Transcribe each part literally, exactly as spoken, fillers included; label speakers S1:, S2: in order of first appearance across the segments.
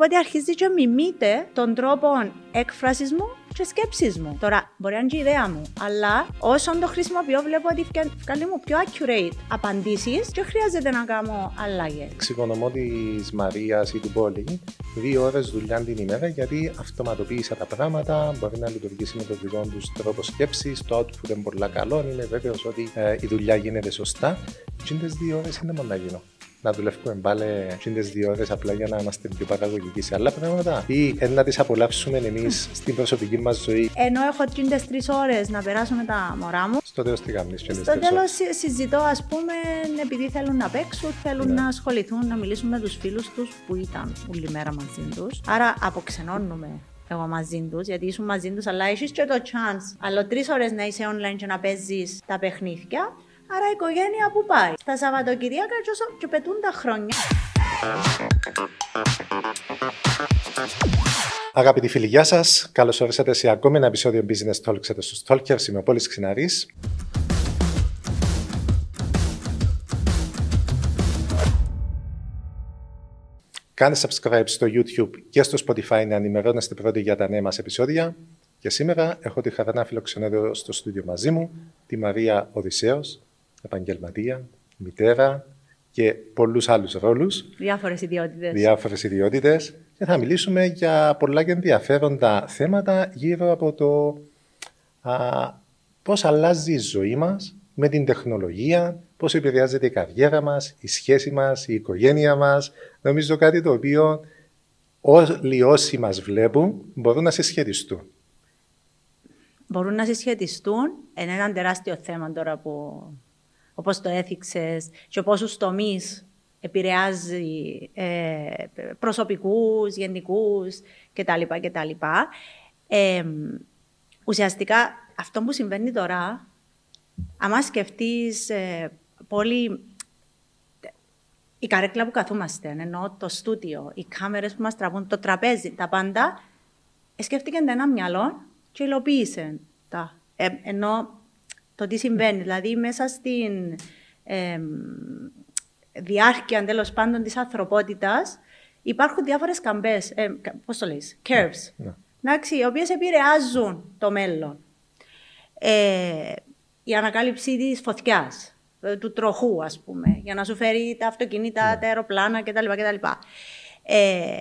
S1: Οπότε αρχίζει και μιμείται τον τρόπο έκφρασης μου και σκέψης μου. Τώρα, μπορεί να είναι και η ιδέα μου, αλλά όσον το χρησιμοποιώ, βλέπω ότι βγάλει μου πιο accurate απαντήσεις και χρειάζεται να κάνω αλλαγές.
S2: Εξοικονομώ της Μαρίας ή του Πόλη δύο ώρες δουλειά την ημέρα, γιατί αυτοματοποίησα τα πράγματα, μπορεί να λειτουργήσει με τον δικό τους τρόπο σκέψης, το output είναι πολύ καλό, είμαι βέβαιος ότι ε, η δουλειά γίνεται σωστά. Και τις δύο ώρες είναι μόνο να γίνω. Να δουλεύουμε πάλι τις δύο ώρες απλά για να είμαστε πιο παραγωγικοί σε άλλα πράγματα, ή να τις απολαύσουμε εμείς στην προσωπική μας ζωή.
S1: Ενώ έχω τις τρεις ώρες να περάσω με τα μωρά μου.
S2: Στο τέλος τι κάνεις?
S1: Στο τέλος συζητώ, ας πούμε, επειδή θέλουν να παίξουν, θέλουν ναι. να ασχοληθούν, να μιλήσουν με τους φίλους τους που ήταν όλη μέρα μαζί τους. Άρα αποξενώνουμε εγώ μαζί τους, γιατί ήσουν μαζί τους, αλλά έχεις και το chance άλλο τρεις ώρες να είσαι online και να παίζεις τα παιχνίδια. Άρα η οικογένεια που πάει. Στα Σαββατοκυριακά και πετούν τα χρόνια.
S2: Αγαπητοί φίλοι, γεια σας. Καλώς ορίσατε σε ακόμη ένα επεισόδιο Business Talks εδώ στους Talkers. Είμαι ο Πόλης Ξινάρης. Κάντε subscribe στο YouTube και στο Spotify να ενημερώνεστε πρώτοι για τα νέα μας επεισόδια. Και σήμερα έχω τη χαρά να φιλοξενώ εδώ στο στούντιο μαζί μου τη Μαρία Οδυσσέως, επαγγελματία, μητέρα και πολλούς άλλους ρόλους.
S1: Διάφορες ιδιότητες.
S2: Διάφορες ιδιότητες. Και θα μιλήσουμε για πολλά και ενδιαφέροντα θέματα γύρω από το α, πώς αλλάζει η ζωή μας με την τεχνολογία, πώς επηρεάζεται η καριέρα μας, η σχέση μας, η οικογένεια μας. Νομίζω κάτι το οποίο όλοι όσοι μας βλέπουν μπορούν να συσχετιστούν.
S1: Μπορούν να συσχετιστούν. Είναι ένα τεράστιο θέμα τώρα που, όπως το έθιξες, και πόσους τομείς επηρεάζει ε, προσωπικούς, γενικούς κτλ. κτλ. Ε, ουσιαστικά αυτό που συμβαίνει τώρα, άμα σκεφτείς ε, πολύ η καρέκλα που καθούμαστε, ενώ το στούντιο, οι κάμερες που μας τραβούν, το τραπέζι, τα πάντα, σκέφτηκαν ένα μυαλό και υλοποίησε τα. Ε, ενώ το τι συμβαίνει, δηλαδή μέσα στην ε, διάρκεια τέλος πάντων της ανθρωπότητας υπάρχουν διάφορες καμπές, ε, πώς το λες, curves, yeah. εντάξει, οι οποίες επηρεάζουν το μέλλον. Ε, η ανακάλυψη της φωτιάς, του τροχού, ας πούμε, για να σου φέρει τα αυτοκίνητα, yeah. τα αεροπλάνα κτλ. κτλ. Ε,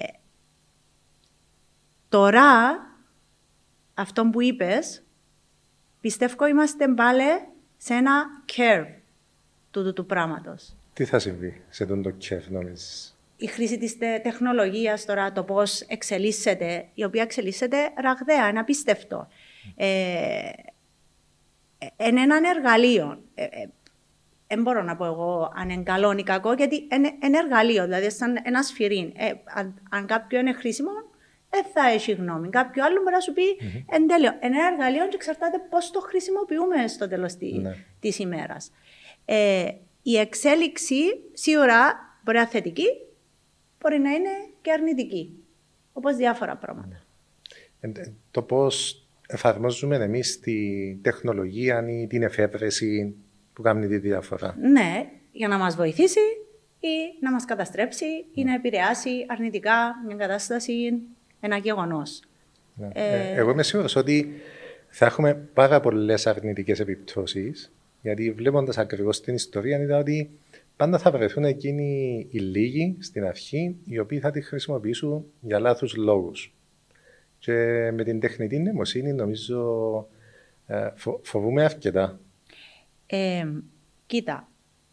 S1: τώρα, αυτό που είπες, πιστεύω είμαστε πάλι σε ένα curve του, του, του πράγματος.
S2: Τι θα συμβεί σε αυτό το curve, νομίζεις?
S1: Η χρήση της τεχνολογίας τώρα, το πώς εξελίσσεται, η οποία εξελίσσεται ραγδαία, είναι απίστευτο. Ε, είναι ένα εργαλείο. Ε, ε, δεν μπορώ να πω εγώ αν είναι καλό ή κακό, γιατί είναι ένα εργαλείο, δηλαδή σαν ένα σφυρί. Ε, αν, αν κάποιο είναι χρήσιμο, δεν θα έχει γνώμη. Κάποιο άλλο μπορεί να σου πει mm-hmm. εν τέλειο. Είναι ένα εργαλείο και εξαρτάται πώς το χρησιμοποιούμε στο τέλος mm-hmm. της ημέρας. Ε, η εξέλιξη σίγουρα μπορεί να είναι θετική, μπορεί να είναι και αρνητική. Όπως διάφορα πράγματα.
S2: Ε, το πώς εφαρμόζουμε εμείς τη τεχνολογία ή την εφεύρεση που κάνει τη διαφορά.
S1: Ναι, για να μας βοηθήσει ή να μας καταστρέψει ή mm. να επηρεάσει αρνητικά μια κατάσταση, ένα γεγονός.
S2: Ναι. Ε, εγώ είμαι σίγουρος ότι θα έχουμε πάρα πολλές αρνητικές επιπτώσεις, γιατί βλέποντας ακριβώς την ιστορία είδα ότι πάντα θα βρεθούν εκείνοι οι λίγοι στην αρχή οι οποίοι θα τη χρησιμοποιήσουν για λάθους λόγους. Και με την τεχνητή νοημοσύνη νομίζω ε, φο, φοβούμαι αρκετά.
S1: Ε, κοίτα,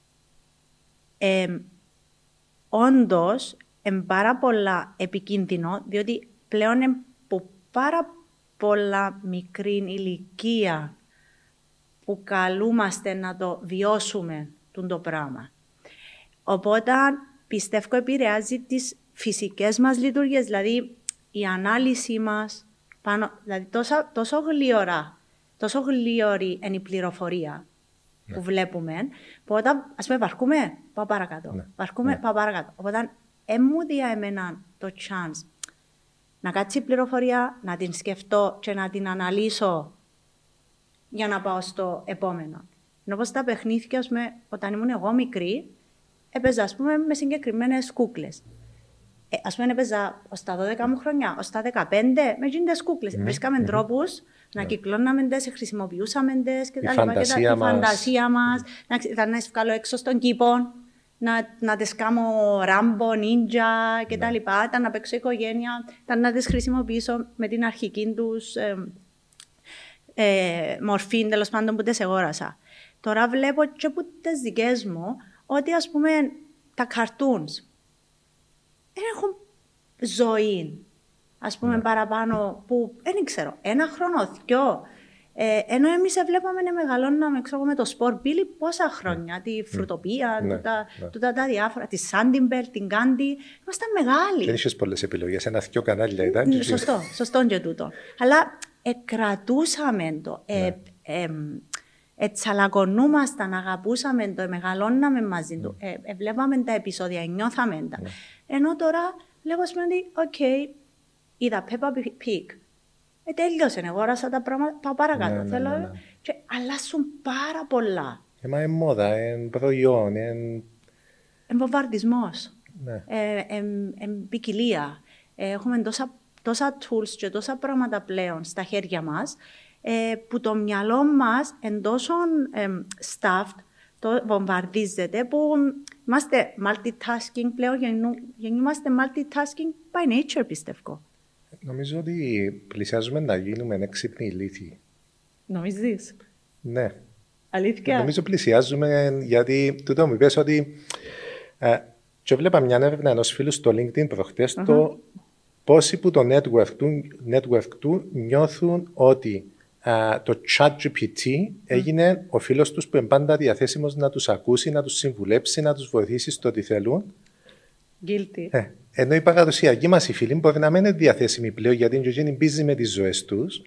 S1: ε, όντως είναι πάρα πολλά επικίνδυνο, διότι πλέον είναι από πάρα πολλά μικρή ηλικία που καλούμαστε να το βιώσουμε το πράγμα. Οπότε πιστεύω επηρεάζει τις φυσικές μας λειτουργίες, δηλαδή η ανάλυση μας, πάνω, δηλαδή τόσο, τόσο γλυωρά, τόσο γλυωρή είναι η πληροφορία ναι. που βλέπουμε, που όταν, ας πούμε, βαρκούμε, πάω παρακάτω, ναι. βαρκούμε, ναι. πάω παρακάτω. Οπότε, έμμουδια εμένα το chance να κάτσει η πληροφορία, να την σκεφτώ και να την αναλύσω για να πάω στο επόμενο. Ενώ όπως τα παιχνίδια, ας πούμε, όταν ήμουν εγώ μικρή, έπαιζα, ας πούμε, με συγκεκριμένες κούκλες. Ε, ας πούμε, έπαιζα ως τα δώδεκα μου χρόνια, ως τα δεκαπέντε, με γίνοντες κούκλες. Mm-hmm. Βρίσκαμε mm-hmm. τρόπους να yeah. κυκλώναμε τες, χρησιμοποιούσαμε τες και τα λοιπά. Και τα, η φαντασία μας, mm-hmm. να, να τις βγάλω έξω στον κήπο, να, να τις κάνω ράμπο, νίντζα και τα λοιπά. Ήταν να παίξω οικογένεια, ήταν να τις χρησιμοποιήσω με την αρχική τους ε, ε, μορφή, τέλος πάντων, που τις αγόρασα. Τώρα βλέπω και από τις δικές μου ότι, ας πούμε, τα cartoons έχουν ζωή, ας πούμε, yeah. παραπάνω που, δεν ξέρω, ένα χρόνο, δυο. Ε, ενώ εμείς βλέπαμε να μεγαλώναμε, ξέρω, με το σπορ μπίλι πόσα χρόνια, yeah. τη φρουτοπία, yeah. τούτα, yeah. τούτα τα διάφορα, τη Σάντιμπερ, την Κάντι, ήμασταν μεγάλοι. Δεν
S2: είχες πολλές επιλογές, ένα-δυο κανάλια ήταν.
S1: Mm, σωστό, σωστό και τούτο. Αλλά ε, κρατούσαμε το, ε, yeah. ε, ε, ε, τσαλακωνούμασταν, αγαπούσαμε το, ε, μεγαλώναμε μαζί του, ε, ε, βλέπαμε τα επεισόδια, νιώθαμε τα. Yeah. Ενώ τώρα βλέπω ότι, οκ, okay, είδα Peppa Pig. Ε, τέλειωσε, εγώ όρασα τα πράγματα, πάω παρακάτω. Ναι, θέλω, ναι, ναι. Και αλλάσουν πάρα πολλά.
S2: Ε, μα είναι μόδα, είναι προϊόν, είναι...
S1: Είναι βομβαρδισμός,
S2: ναι.
S1: ε, ε, ε, ποικιλία. Ε, έχουμε τόσα, τόσα tools και τόσα πράγματα πλέον στα χέρια μας, ε, που το μυαλό μας είναι τόσο ε, stuffed, το βομβαρδίζεται, που είμαστε multitasking πλέον, γεννούμαστε multitasking by nature, πιστεύω.
S2: Νομίζω ότι πλησιάζουμε να γίνουμε έξυπνοι ηλίθιοι.
S1: Νομίζεις?
S2: Ναι.
S1: Αλήθεια?
S2: Νομίζω πλησιάζουμε, γιατί τούτο μου είπες ότι ε, και έβλεπα μια έρευνα ενός φίλου στο LinkedIn προχτές, uh-huh. το πόσοι που το network του, network του νιώθουν ότι Uh, το ChatGPT mm. έγινε ο φίλος τους που είναι πάντα διαθέσιμος να τους ακούσει, να τους συμβουλέψει, να τους βοηθήσει στο τι θέλουν.
S1: Guilty.
S2: Ε, ενώ οι παραδοσιακοί μας οι φίλοι μπορεί να μην είναι διαθέσιμοι πλέον γιατί είναι busy με τις ζωές τους.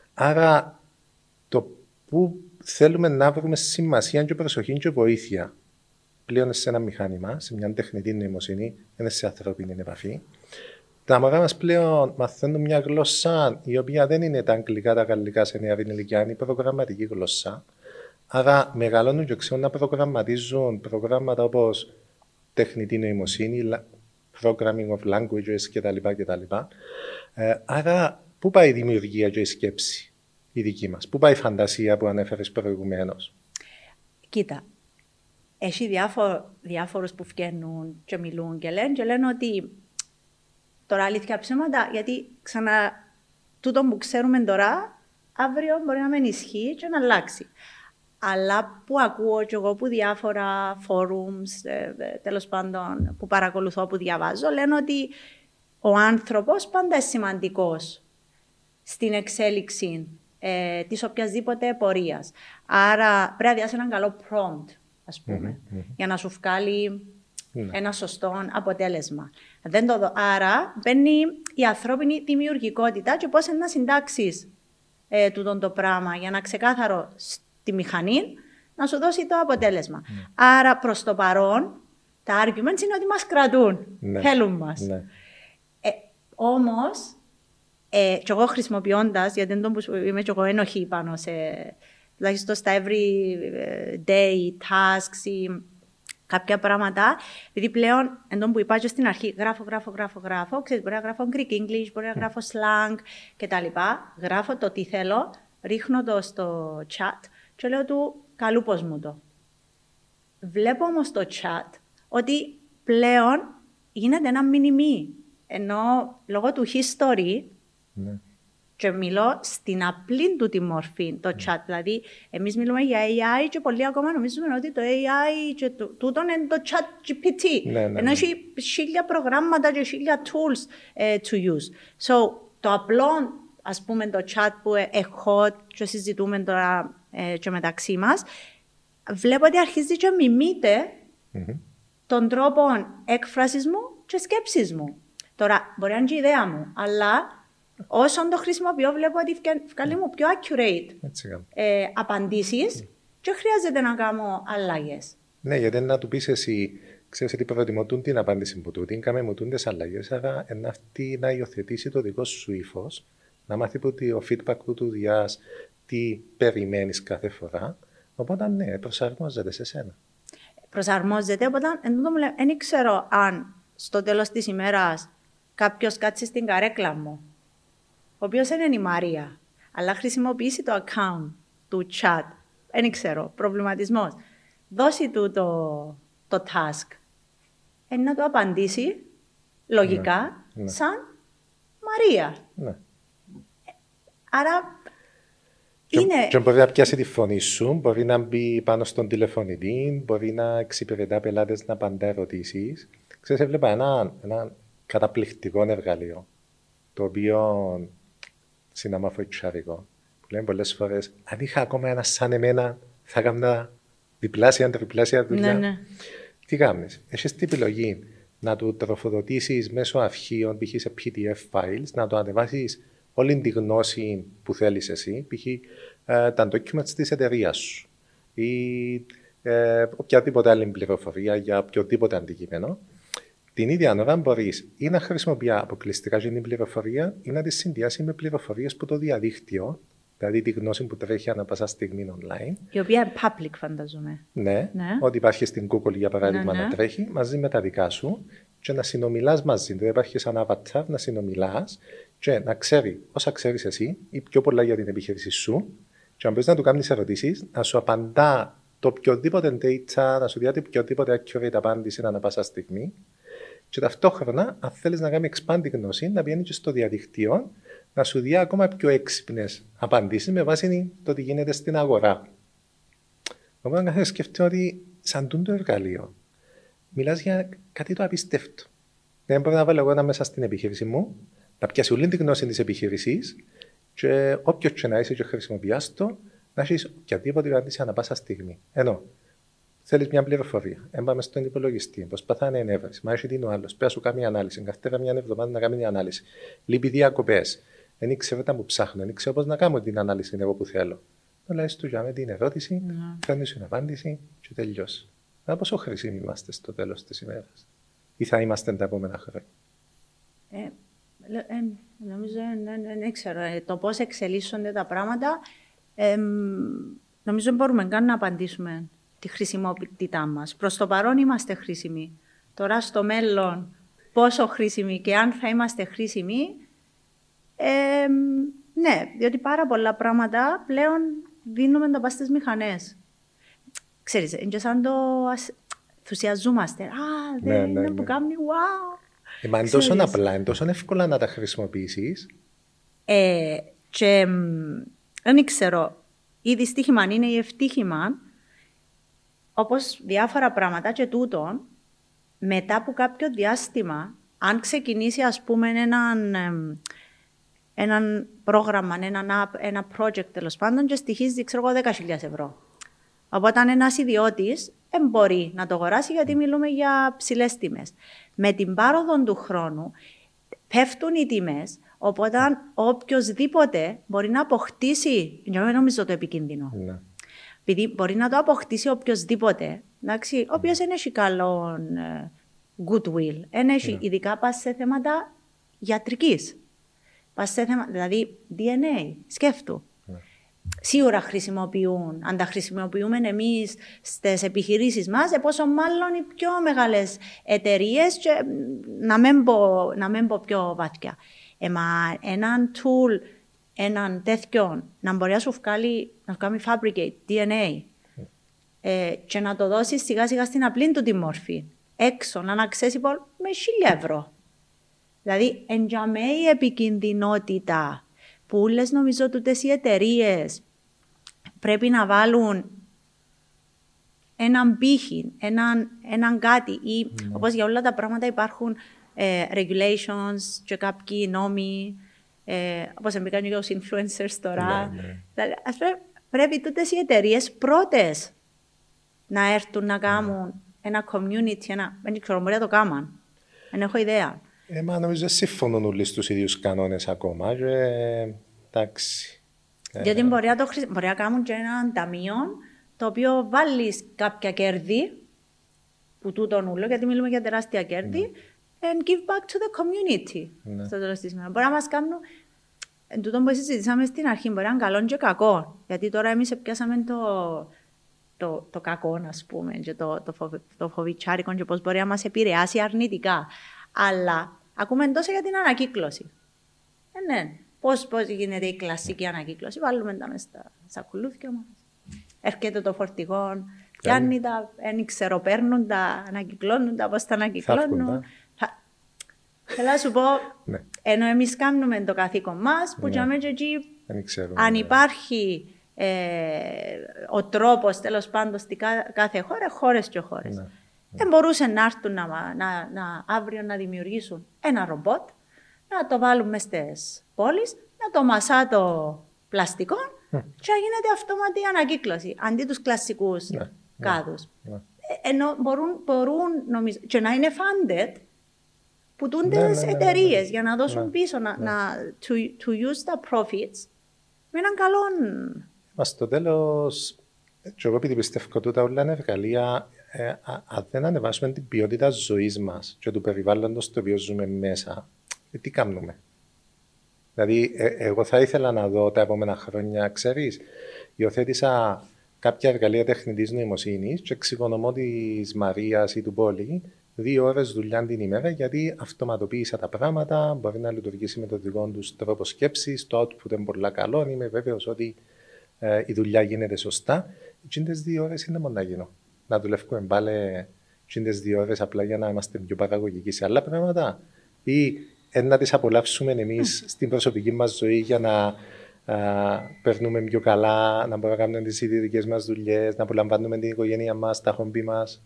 S2: Άρα το που θέλουμε να βρούμε σημασία και προσοχή και βοήθεια πλέον σε ένα μηχάνημα, σε μια τεχνητή νοημοσύνη, είναι σε ανθρώπινη επαφή. Τα μωρά μας πλέον μαθαίνουν μια γλώσσα η οποία δεν είναι τα αγγλικά, τα γαλλικά σε νέα ηλικία, είναι η προγραμματική γλώσσα. Άρα μεγαλώνουν και ξέρουν να προγραμματίζουν προγράμματα όπως τεχνητή νοημοσύνη, programming of languages κτλ. κτλ. Ε, άρα, πού πάει η δημιουργία και η σκέψη η δική μας, πού πάει η φαντασία που ανέφερες προηγουμένως?
S1: Κοίτα, έχει διάφο, διάφορους που βγαίνουν και μιλούν και λένε, και λένε ότι τώρα αλήθεια ψέματα, γιατί ξανά τούτο που ξέρουμε τώρα, αύριο μπορεί να μην ισχύει και να αλλάξει. Αλλά που ακούω και εγώ από διάφορα forums, ε, τέλος πάντων, που παρακολουθώ, που διαβάζω, λένε ότι ο άνθρωπος πάντα είναι σημαντικός στην εξέλιξη ε, της οποιασδήποτε πορείας. Άρα πρέπει να διάσει έναν καλό prompt, ας πούμε, mm-hmm, mm-hmm. για να σου βγάλει mm-hmm. ένα σωστό αποτέλεσμα. Δεν το δω. Άρα μπαίνει η ανθρώπινη δημιουργικότητα και πώς είναι να συντάξεις ε, τούτο το πράγμα για να ξεκάθαρο τη μηχανή να σου δώσει το αποτέλεσμα. Mm. Άρα προς το παρόν τα arguments είναι ότι μας κρατούν, ναι. θέλουν μας. Ναι. Ε, όμως, ε, και εγώ χρησιμοποιώντας, γιατί δεν το είμαι και εγώ ένοχη πάνω σε, τουλάχιστον στα every day tasks ή κάποια πράγματα, επειδή πλέον, εντός που είπα και στην αρχή, γράφω, γράφω, γράφω, γράφω, ξέρεις, μπορεί να γράφω Greek English, μπορεί να γράφω slang κτλ. Γράφω το τι θέλω, ρίχνω το στο chat και λέω του, καλού πώς μου το. Βλέπω όμως στο chat ότι πλέον γίνεται ένα μινιμί, ενώ λόγω του history, ναι. και μιλώ στην απλή του τη μορφή, το chat. Mm. Δηλαδή, εμείς μιλούμε για έι άι και πολλοί ακόμα νομίζουμε ότι το έι άι και το, τούτο είναι το chat τζι πι τι. Ναι, ναι, ενώ έχει ναι. χίλια προγράμματα και χίλια tools uh, to use. So, το απλό, ας πούμε, το chat που έχω και συζητούμε τώρα ε, και μεταξύ μας, βλέπω ότι αρχίζει και μιμείται mm-hmm. τον τρόπο έκφρασης μου και σκέψης μου. Τώρα, μπορεί να είναι και η ιδέα μου, αλλά όσον το χρησιμοποιώ, βλέπω ότι βγάλει μου πιο accurate ε, απαντήσεις mm. και χρειάζεται να κάνω αλλαγές.
S2: Ναι, γιατί να του πεις εσύ, ξέρεις ότι προτιμωτούν την απάντηση που τούτη, κάμε μου τούντες αλλαγές, άρα να αυτή να υιοθετήσει το δικό σου ύφος, να μάθει που ο feedback του του διάς τι περιμένεις κάθε φορά, οπότε ναι, προσαρμόζεται σε σένα.
S1: Προσαρμόζεται, οπότε δεν ξέρω αν στο τέλος της ημέρας κάποιος κάτσει στην καρέκλα μου, ο οποίος δεν είναι η Μαρία, αλλά χρησιμοποιήσει το account του chat, δεν ξέρω, προβληματισμός, δώσει του το, το task, ε, να το απαντήσει λογικά
S2: ναι, ναι.
S1: σαν Μαρία.
S2: Ναι.
S1: Άρα
S2: και,
S1: είναι...
S2: και μπορεί να πιάσει τη φωνή σου, μπορεί να μπει πάνω στον τηλεφωνητή, μπορεί να εξυπηρετά πελάτες να απαντά ερωτήσεις. Ξέρεις, έβλεπα ένα, ένα καταπληκτικό εργαλείο, το οποίο συναμαφοητσάρικο, που λένε πολλές φορές, αν είχα ακόμα ένα σαν εμένα, θα έκανα διπλάσια, τριπλάσια δουλειά.
S1: Ναι, ναι.
S2: Τι κάνεις, έχεις την επιλογή να του τροφοδοτήσεις μέσω αρχείων, π.χ. σε πι ντι εφ files, να το ανεβάσεις όλη τη γνώση που θέλεις εσύ, π.χ. Ε, τα documents της εταιρείας σου ή ε, οποιαδήποτε άλλη πληροφορία για οποιοδήποτε αντικείμενο. Την ίδια ώρα μπορείς ή να χρησιμοποιεί αποκλειστικά την πληροφορία ή να τη συνδυάσει με πληροφορίες που το διαδίκτυο, δηλαδή τη γνώση που τρέχει ανά πάσα στιγμή online.
S1: Η οποία είναι public, φανταζομαι.
S2: Ναι,
S1: ναι.
S2: Ότι υπάρχει στην Google για παράδειγμα
S1: ναι, ναι.
S2: να τρέχει μαζί με τα δικά σου και να συνομιλάς μαζί. Δηλαδή υπάρχει σαν avatar να συνομιλάς και να ξέρει όσα ξέρεις εσύ ή πιο πολλά για την επιχείρηση σου, και αν μπορείς να του κάνεις ερωτήσεις, να σου απαντά το οποιοδήποτε data, να σου διάτει οποιοδήποτε accurate απάντηση ανά πάσα στιγμή. Και ταυτόχρονα, αν θέλεις να κάνει expand τη γνώση, να πηγαίνει και στο διαδικτύο, να σου δει ακόμα πιο έξυπνες απαντήσεις με βάση το τι γίνεται στην αγορά. Οπότε, καθένα σκεφτεί ότι, σαν το εργαλείο, μιλάς για κάτι το απίστευτο. Δεν μπορώ να βάλω εγώ ένα μέσα στην επιχείρηση μου, να πιάσει όλη την γνώση της επιχείρησης, και όποιος και να είσαι και χρησιμοποιάς το, να έχεις οποιαδήποτε απάντηση ανά πάσα στιγμή. Ενώ, θέλεις μια πληροφορία, έμπαμε στον υπολογιστή, προσπαθά να ενέβρεις, μα έχει τι είναι ο άλλος, πέρα σου κάνει ανάλυση, κάθε μια εβδομάδα να κάνει μια ανάλυση. Λείπει διακοπές, δεν ξέρω τα που ψάχνω, δεν ξέρω πώς να κάνω την ανάλυση εγώ που θέλω. Αλλά έστω για με την ερώτηση, mm. φέρνεις την απάντηση και τελειώσει. Αλλά πόσο χρήσιμοι είμαστε στο τέλος της ημέρας, ή θα είμαστε τα επόμενα χρόνια.
S1: Ε, ε, νομίζω, δεν ξέρω, ε, το πώς εξελίσσονται τα πράγματα, ε, νομίζω δεν μπορούμε καν να απαντήσουμε τη χρησιμότητά μας. Προς το παρόν είμαστε χρήσιμοι. Τώρα στο μέλλον πόσο χρήσιμοι και αν θα είμαστε χρήσιμοι, ε, ναι, διότι πάρα πολλά πράγματα πλέον δίνουμε τα πας στις μηχανές. Ξέρεις, είναι σαν το ενθουσιαζόμαστε. Α, δεν
S2: ναι,
S1: είναι
S2: ναι,
S1: που
S2: ναι.
S1: κάνει, wow.
S2: Ε, μα είναι τόσο απλά, είναι τόσο εύκολα να τα χρησιμοποιήσεις.
S1: Ε, και δεν ξέρω, ή δυστύχημα είναι ή ευτύχημα, όπως διάφορα πράγματα και τούτον, μετά από κάποιο διάστημα, αν ξεκινήσει ας πούμε έναν, έναν πρόγραμμα, έναν app, ένα project τέλος πάντων και στοιχίζει ξέρω εγώ δέκα χιλιάδες ευρώ. Οπότε ένας ιδιώτης δεν μπορεί να το αγοράσει γιατί μιλούμε για ψηλές τιμές. Με την πάροδο του χρόνου πέφτουν οι τιμές, οπότε οποιοσδήποτε μπορεί να αποκτήσει, δεν νομίζω το επικίνδυνο,
S2: Ναι.
S1: επειδή μπορεί να το αποκτήσει οποιοσδήποτε, εντάξει, ο οποίος δεν έχει καλό goodwill, δεν έχει, yeah. ειδικά πας σε θέματα ιατρικής, πας σε θέματα, δηλαδή ντι εν έι, σκέφτου. Yeah. Σίγουρα χρησιμοποιούν, αν τα χρησιμοποιούμε εμείς στις επιχειρήσεις μας, πόσο μάλλον οι πιο μεγάλες εταιρείες, και να μην πω, να μην πω πιο βαθιά. Ε, μα έναν tool, έναν τέτοιο, να μπορεί να σου βγάλει, να σου κάνει fabricate, ντι εν έι, mm. ε, και να το δώσει σιγά σιγά στην απλή του τη μόρφη, έξω, να είναι accessible με χίλια ευρώ. Δηλαδή, εντιαμέ η επικινδυνότητα που όλες νομίζω τούτες οι εταιρείες πρέπει να βάλουν έναν πύχη, έναν, έναν κάτι, ή mm. όπως για όλα τα πράγματα υπάρχουν ε, regulations και κάποιοι νόμοι, Ε, όπως εμπήκαν και τους influencers τώρα. Ναι, ναι. Δηλαδή, ας πρέπει, πρέπει τούτες οι εταιρείες πρώτες να έρθουν να κάνουν ναι. ένα community, ένα, δεν ξέρω, μπορεί να το κάνουν. Δεν έχω ιδέα.
S2: Ε, μα νομίζω συμφωνούν όλοι στους ίδιους κανόνες ακόμα. Και, εντάξει.
S1: Διότι μπορεί να, το, μπορεί να κάνουν και ένα ταμείο το οποίο βάλεις κάποια κέρδη που τούτον ούλο, γιατί μιλούμε για τεράστια κέρδη, mm. and give back to the community. Mm. Στο τέλος της ημέρας. Μπορεί να μας κάνουν, εν τούτον που συζητήσαμε στην αρχή, μπορεί να είναι καλό και κακό. Γιατί τώρα εμείς πιάσαμε το, το, το κακό, ας πούμε, και το, το, φοβ, το φοβιτσάρικο και πώς μπορεί να μας επηρεάσει αρνητικά. Αλλά ακούμε τόσο για την ανακύκλωση. Ε, ναι. Πώς, πώς γίνεται η κλασική ανακύκλωση. Βάλουμε τα μέσα στα σακουλούθια μας. Έρχεται το φορτηγό, πιάνει τα, δεν ξέρω, παίρνουν τα, ανακυκλώνουν τα, πώς τα ανακυκλώνουν. Θέλω να σου πω, ναι. Ενώ εμείς κάνουμε το καθήκον μας, που ναι. Και εκεί, αν υπάρχει ε, ο τρόπος, τέλος πάντων, στην κάθε χώρα, χώρες και χώρες. Ναι. Δεν ναι. Μπορούσε να έρθουν να, να, να, αύριο να δημιουργήσουν ένα ρομπότ, να το βάλουν μες στις πόλεις, να το μασά το πλαστικό mm. και να γίνεται αυτόματη ανακύκλωση, αντί τους κλασικούς ναι. κάδους. Ναι. Ε, ενώ μπορούν, μπορούν νομίζω, και να είναι funded, που τούντες ναι, ναι, εταιρείες ναι, ναι, ναι. για να δώσουν ναι, πίσω, ναι. να to, to use the profits με έναν καλό...
S2: Μα στο τέλος, και εγώ επειδή πιστεύω ότι τα όλα είναι εργαλεία, ε, αν δεν ανεβάσουμε την ποιότητα ζωής μας και του περιβάλλοντος στο οποίο ζούμε μέσα, ε, τι κάνουμε. Δηλαδή, ε, εγώ θα ήθελα να δω τα επόμενα χρόνια, ξέρεις, υιοθέτησα κάποια εργαλεία τεχνητής νοημοσύνης και εξοικονομώ της Μαρίας ή του Πόλη δύο ώρες δουλειά την ημέρα, γιατί αυτοματοποίησα τα πράγματα, μπορεί να λειτουργήσει με τον δικό του τρόπο σκέψης, το output είναι πολύ καλό, είμαι βέβαιος ότι ε, η δουλειά γίνεται σωστά. Εκείνες δύο ώρες είναι μόνο να γίνω. Να δουλεύουμε πάλι εκείνες δύο ώρες απλά για να είμαστε πιο παραγωγικοί σε άλλα πράγματα, ή ε, να τις απολαύσουμε εμείς mm. στην προσωπική μας ζωή για να ε, περνούμε πιο καλά, να μπορούμε να κάνουμε τις ιδιωτικές μας δουλειές, να απολαμβάνουμε την οικογένεια μας, τα χομπί μας.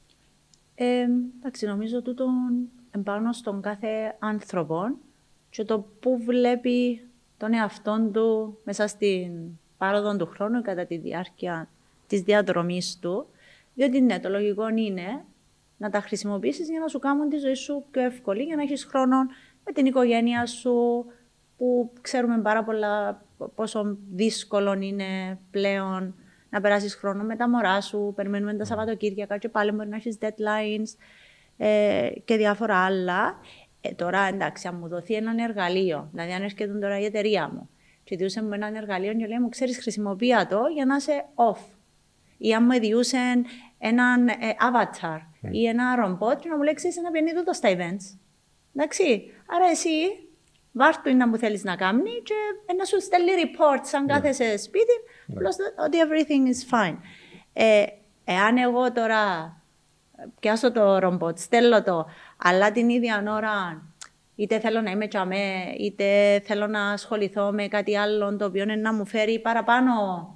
S1: Ε, εντάξει, νομίζω τούτο εμπάνω στον κάθε άνθρωπο και το που βλέπει τον εαυτόν του μέσα στην πάροδο του χρόνου κατά τη διάρκεια της διαδρομής του. Διότι ναι, το λογικό είναι να τα χρησιμοποιήσεις για να σου κάνουν τη ζωή σου πιο εύκολη, για να έχεις χρόνο με την οικογένεια σου, που ξέρουμε πάρα πολλά πόσο δύσκολο είναι πλέον να περάσεις χρόνο με τα μωρά σου, περιμένουμε τα Σαββατοκύριακα και πάλι μπορεί να έχεις deadlines ε, και διάφορα άλλα. Ε, τώρα εντάξει, αν μου δοθεί ένα εργαλείο, δηλαδή αν έρχεται τώρα η εταιρεία μου και διούσε μου ένα εργαλείο και λέει μου, ξέρεις, χρησιμοποιεί το για να είσαι off. Ή αν μου διούσε έναν ε, avatar mm. ή ένα ρομπότ και να μου λέει, ξέρεις, να πιένει τούτο στα events. Εντάξει, άρα εσύ βάρ' του να μου θέλεις να κάνει και να σου στέλνει report σαν κάθεσαι yeah. σπίτι, απλώς yeah. ότι everything is fine. Ε, εάν εγώ τώρα πιάσω το ρομπότ, στέλνω το, αλλά την ίδια ώρα είτε θέλω να είμαι τσαμέ, είτε θέλω να ασχοληθώ με κάτι άλλο το οποίο είναι να μου φέρει παραπάνω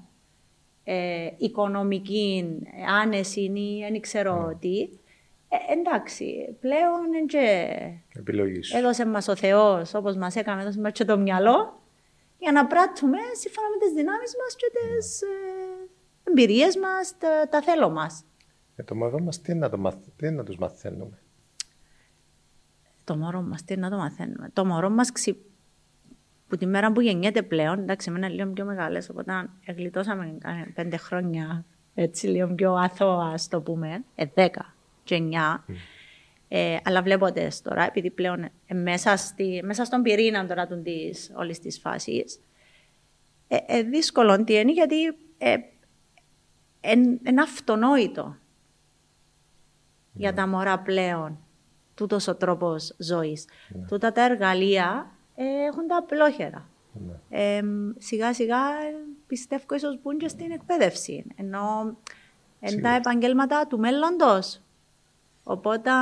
S1: ε, οικονομική άνεση ή δεν ξέρω yeah. τι, Ε, εντάξει, πλέον και έδωσε μας ο Θεός, όπως μας έκανε, έδωσε μας και το μυαλό, για να πράττουμε σύμφωνα με τις δυνάμεις μας και τις ε, εμπειρίες μας, τα, τα θέλω μας.
S2: Ε, το μωρό μας τι είναι να, το μαθ... τι είναι να τους μαθαίνουμε.
S1: Το μωρό μας τι είναι να το μαθαίνουμε. Το μωρό μας ξυ... που τη μέρα που γεννιέται πλέον, εντάξει, εμένα λίγο πιο μεγάλες, οπότε εγλιτώσαμε πέντε χρόνια, έτσι λίγο πιο αθώα, ας το πούμε, ε, δέκα. Mm. Ε, αλλά βλέπετε τώρα, επειδή πλέον ε, μέσα, στη, μέσα στον πυρήνα τώρα της, όλης της φάσης, ε, ε, δύσκολο τι είναι, γιατί είναι ε, ε, αυτονόητο mm. για τα μωρά πλέον τούτος ο τρόπος ζωής. Mm. Τούτα τα εργαλεία ε, έχουν τα απλόχερα. Mm. Ε, σιγά σιγά πιστεύω ίσως μπουν και στην εκπαίδευση, ενώ εν τα επαγγέλματα του μέλλοντος. Οπότε,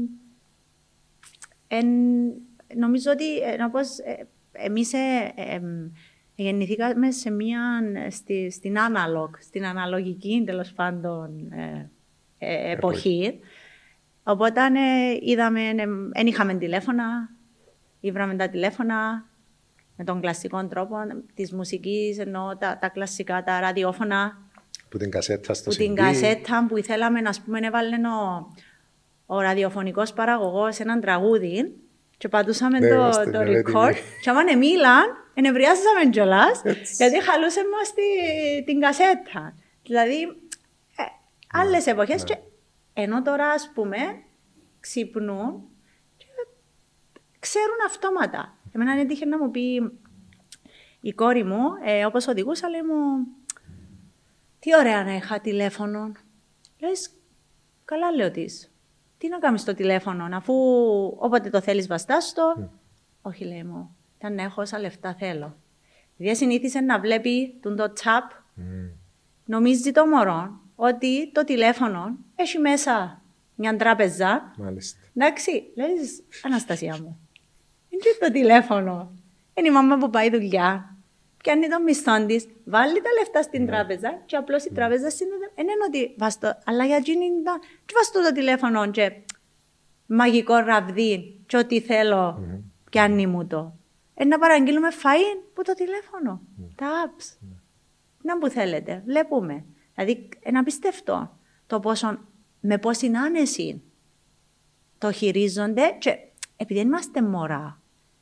S1: εν, νομίζω ότι ε, όπως, ε, εμείς ε, ε, ε, γεννηθήκαμε σε μια, στη, στην analog, στην αναλογική τέλος πάντων ε, ε, εποχή. Οπότε ε, είδαμε, δεν ε, είχαμε τηλέφωνα, ήβραμε τα τηλέφωνα με τον κλασικό τρόπο της μουσικής, ενώ τα, τα κλασικά, τα ραδιόφωνα.
S2: Που την κασέτα στο
S1: που την κασέτα που ήθελαμε να πούμε, έβαλε ο, ο ραδιοφωνικός παραγωγός έναν τραγούδι και πατούσαμε ναι, το, το record και άμα μίλαν, ενευριάζαμε κιόλας γιατί χαλούσε μας τη, την κασέτα. Δηλαδή, ε, άλλες ναι, εποχές ναι. Και, ενώ τώρα ας πούμε ξυπνούν και ξέρουν αυτόματα. Εμένα έτυχε να μου πει η κόρη μου, ε, όπως οδηγούσα, λέει μου, Τι ωραία να είχα τηλέφωνο. Λες, καλά λέω της. Τι να κάνεις στο τηλέφωνο, αφού όποτε το θέλεις βαστάς το. Mm. Όχι, λέει μου, ήταν να έχω όσα λεφτά θέλω. Δηλαδή συνήθισε να βλέπει τον το τσάπ, mm. νομίζει το μωρό ότι το τηλέφωνο έχει μέσα μια τράπεζα.
S2: Μάλιστα.
S1: Εντάξει, λες, Αναστασία μου, είναι και το τηλέφωνο. Είναι η μαμά που πάει δουλειά. Πιάνει το μισθό της, βάλει τα λεφτά στην mm. τράπεζα και απλώς η mm. τράπεζα συνδέεται. Δεν είναι ότι βαστώ, αλλά για εκείνη και βαστώ το τηλέφωνο και μαγικό ραβδί και ό,τι θέλω mm. πιάνει μου το. Ε, να παραγγείλουμε φαΐν που το τηλέφωνο, mm. τα apps. Mm. Να που θέλετε, βλέπουμε. Δηλαδή, είναι απίστευτο το πόσο, με πόση άνεση το χειρίζονται και επειδή δεν είμαστε μωρά.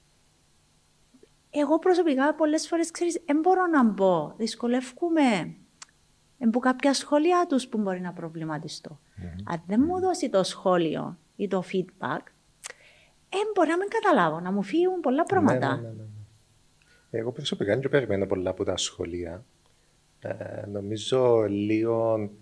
S1: Εγώ προσωπικά πολλές φορές, ξέρεις, δεν μπορώ να μπω, δυσκολεύκουμε. Εμπού κάποια σχόλια τους που μπορεί να προβληματιστώ. Mm-hmm. Αν δεν μου δώσει το σχόλιο ή το feedback, δεν μπορεί να μην καταλάβω, να μου φύγουν πολλά πράγματα.
S2: Ναι, ναι, ναι, ναι. Εγώ προσωπικά δεν περιμένω πολλά από τα σχόλια. Ε, νομίζω λίγο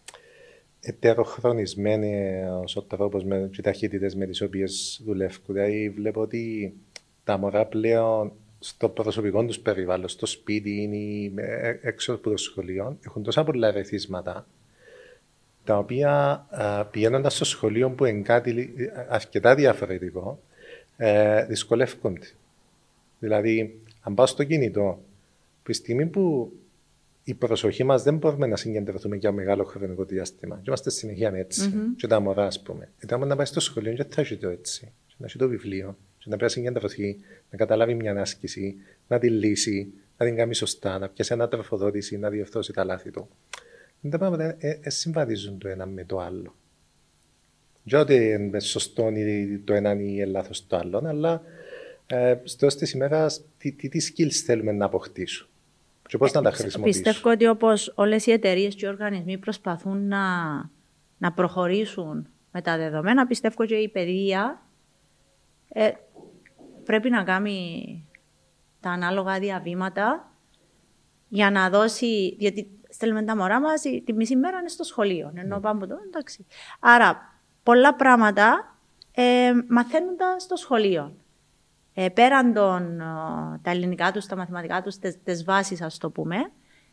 S2: ετεροχρονισμένος ο τρόπος με τις ταχύτητες με τις οποίες δουλεύουν. Δηλαδή βλέπω ότι τα μωρά πλέον στο προσωπικό τους περιβάλλον, στο σπίτι ή έξω από το σχολείο, έχουν τόσα πολλά ερεθίσματα, τα οποία πηγαίνοντας στο σχολείο που είναι κάτι αρκετά διαφορετικό, ε, δυσκολεύονται. Δηλαδή, αν πάω στο κινητό, από τη στιγμή που η προσοχή μας δεν μπορούμε να συγκεντρωθούμε για μεγάλο χρονικό διάστημα, και είμαστε συνεχεία έτσι, mm-hmm. και τα μωρά, ας πούμε, ήταν να πάει στο σχολείο και θα έχει το έτσι, και να έχει το βιβλίο, και να πρέπει να συγκεντρωθεί, να καταλάβει μια άσκηση, να τη λύσει, να την κάνει σωστά, να πιάσει ένα τροφοδότηση, να διορθώσει τα λάθη του. Τα πράγματα ε, ε, συμβαδίζουν το ένα με το άλλο. Δεν ότι είναι σωστό ή το ένα ή λάθος το άλλο, αλλά ε, στο τέλος της ημέρας τι, τι, τι skills θέλουμε να αποκτήσουμε και πώς ε, να τα χρησιμοποιήσουμε.
S1: Πιστεύω ότι όπως όλες οι εταιρείες και οι οργανισμοί προσπαθούν να, να προχωρήσουν με τα δεδομένα, πιστεύω και η παιδεία ε, πρέπει να κάνει τα ανάλογα διαβήματα για να δώσει, διότι στέλνουμε τα μωρά μας, τη μισή μέρα είναι στο σχολείο, ενώ mm. πάμε εδώ, εντάξει. Άρα, πολλά πράγματα ε, μαθαίνονται στο σχολείο. Ε, πέραν των, ο, τα ελληνικά τους, τα μαθηματικά τους, τις, τις βάσεις, ας το πούμε,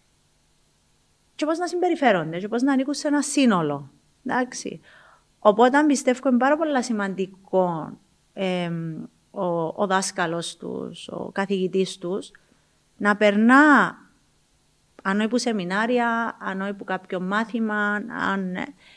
S1: και πώς να συμπεριφέρονται, και πώς να ανήκουν σε ένα σύνολο. Εντάξει. Οπότε, πιστεύω, είναι πάρα πολύ σημαντικό ε, ο, ο δάσκαλος τους, ο καθηγητής τους, να περνά αν όχι που σεμινάρια, αν όχι που κάποιο μάθημα, αν,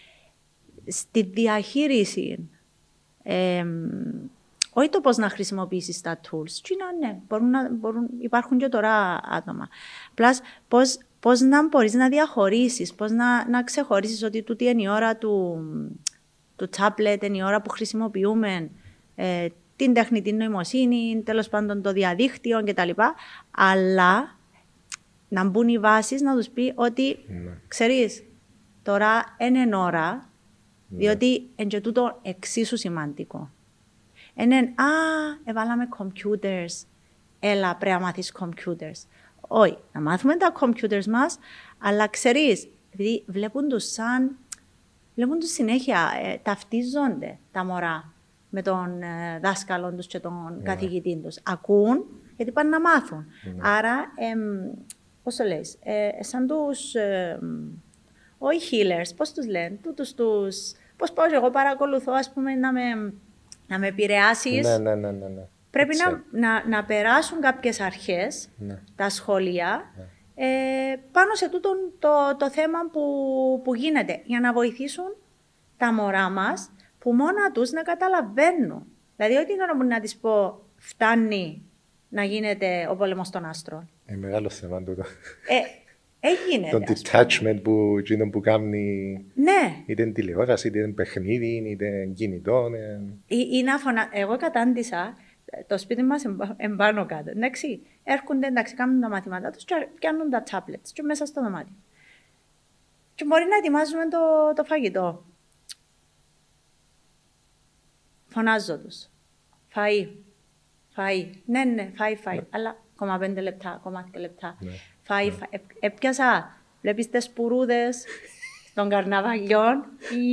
S1: στη διαχείριση, ε, όχι το πώς να χρησιμοποιήσεις τα tools. Τι να, ναι, μπορούν να, μπορούν, υπάρχουν και τώρα άτομα. Πλάς, πώς, πώς να μπορείς να διαχωρίσεις, πώς να, να ξεχωρίσεις ότι τούτη είναι η ώρα του, του tablet, είναι η ώρα που χρησιμοποιούμε ε, την τεχνητή νοημοσύνη, τέλος πάντων το διαδίκτυο κτλ. Αλλά να μπουν οι βάσεις, να τους πει ότι, ναι. ξέρεις, τώρα είναι ώρα, ναι. διότι είναι και τούτο εξίσου σημαντικό. Είναι, α, εβάλαμε computers, έλα, πρέπει να μάθεις computers. Όχι, να μάθουμε τα computers μας, αλλά ξέρεις, επειδή βλέπουν τους σαν, βλέπουν τους συνέχεια, ε, ταυτίζονται τα μωρά με τον ε, δάσκαλο τους και τον ναι. καθηγητή τους. Ακούν, γιατί πάνε να μάθουν. Ναι. Άρα, ε, πώς το λες, ε, σαν τους, ε, όχι healers, πώς τους λένε, τούτους τους, πώς πάω εγώ παρακολουθώ, ας πούμε, να με, να με επηρεάσεις.
S2: Ναι, ναι, ναι, ναι, ναι.
S1: Πρέπει να, να, να περάσουν κάποιες αρχές, ναι. τα σχολεία, ναι. ε, πάνω σε τούτο το, το θέμα που, που γίνεται, για να βοηθήσουν τα μωρά μας, που μόνα τους να καταλαβαίνουν. Δηλαδή, ό,τι είναι ώρα που να της πω, φτάνει να γίνεται ο πόλεμος των άστρων.
S2: Είναι μεγάλο θέμα τούτο.
S1: Ε, έγινε.
S2: Το detachment που, που κάνει,
S1: ναι.
S2: είτε είναι τηλεόραση, είτε είναι παιχνίδι, είτε είναι κινητό. Είναι...
S1: Είναι αφονα... Εγώ κατάντησα, το σπίτι μας εμπάνω κάτω. Εντάξει, έρχονται, εντάξει, κάνουν τα μαθήματά τους και πιάνουν τα tablets και μέσα στο δωμάτιο. Και μπορεί να ετοιμάζουμε το, το φαγητό. Φωνάζω τους. Φαΐ. Φαΐ. Ναι, ναι, φαΐ, φαΐ. Ναι. Αλλά ακόμα πέντε λεπτά, ακόμα δύο λεπτά. Ναι. Φαΐ, ναι. φαΐ. Έπιασα Βλέπεις τις πουρούδες των καρναβαλιών.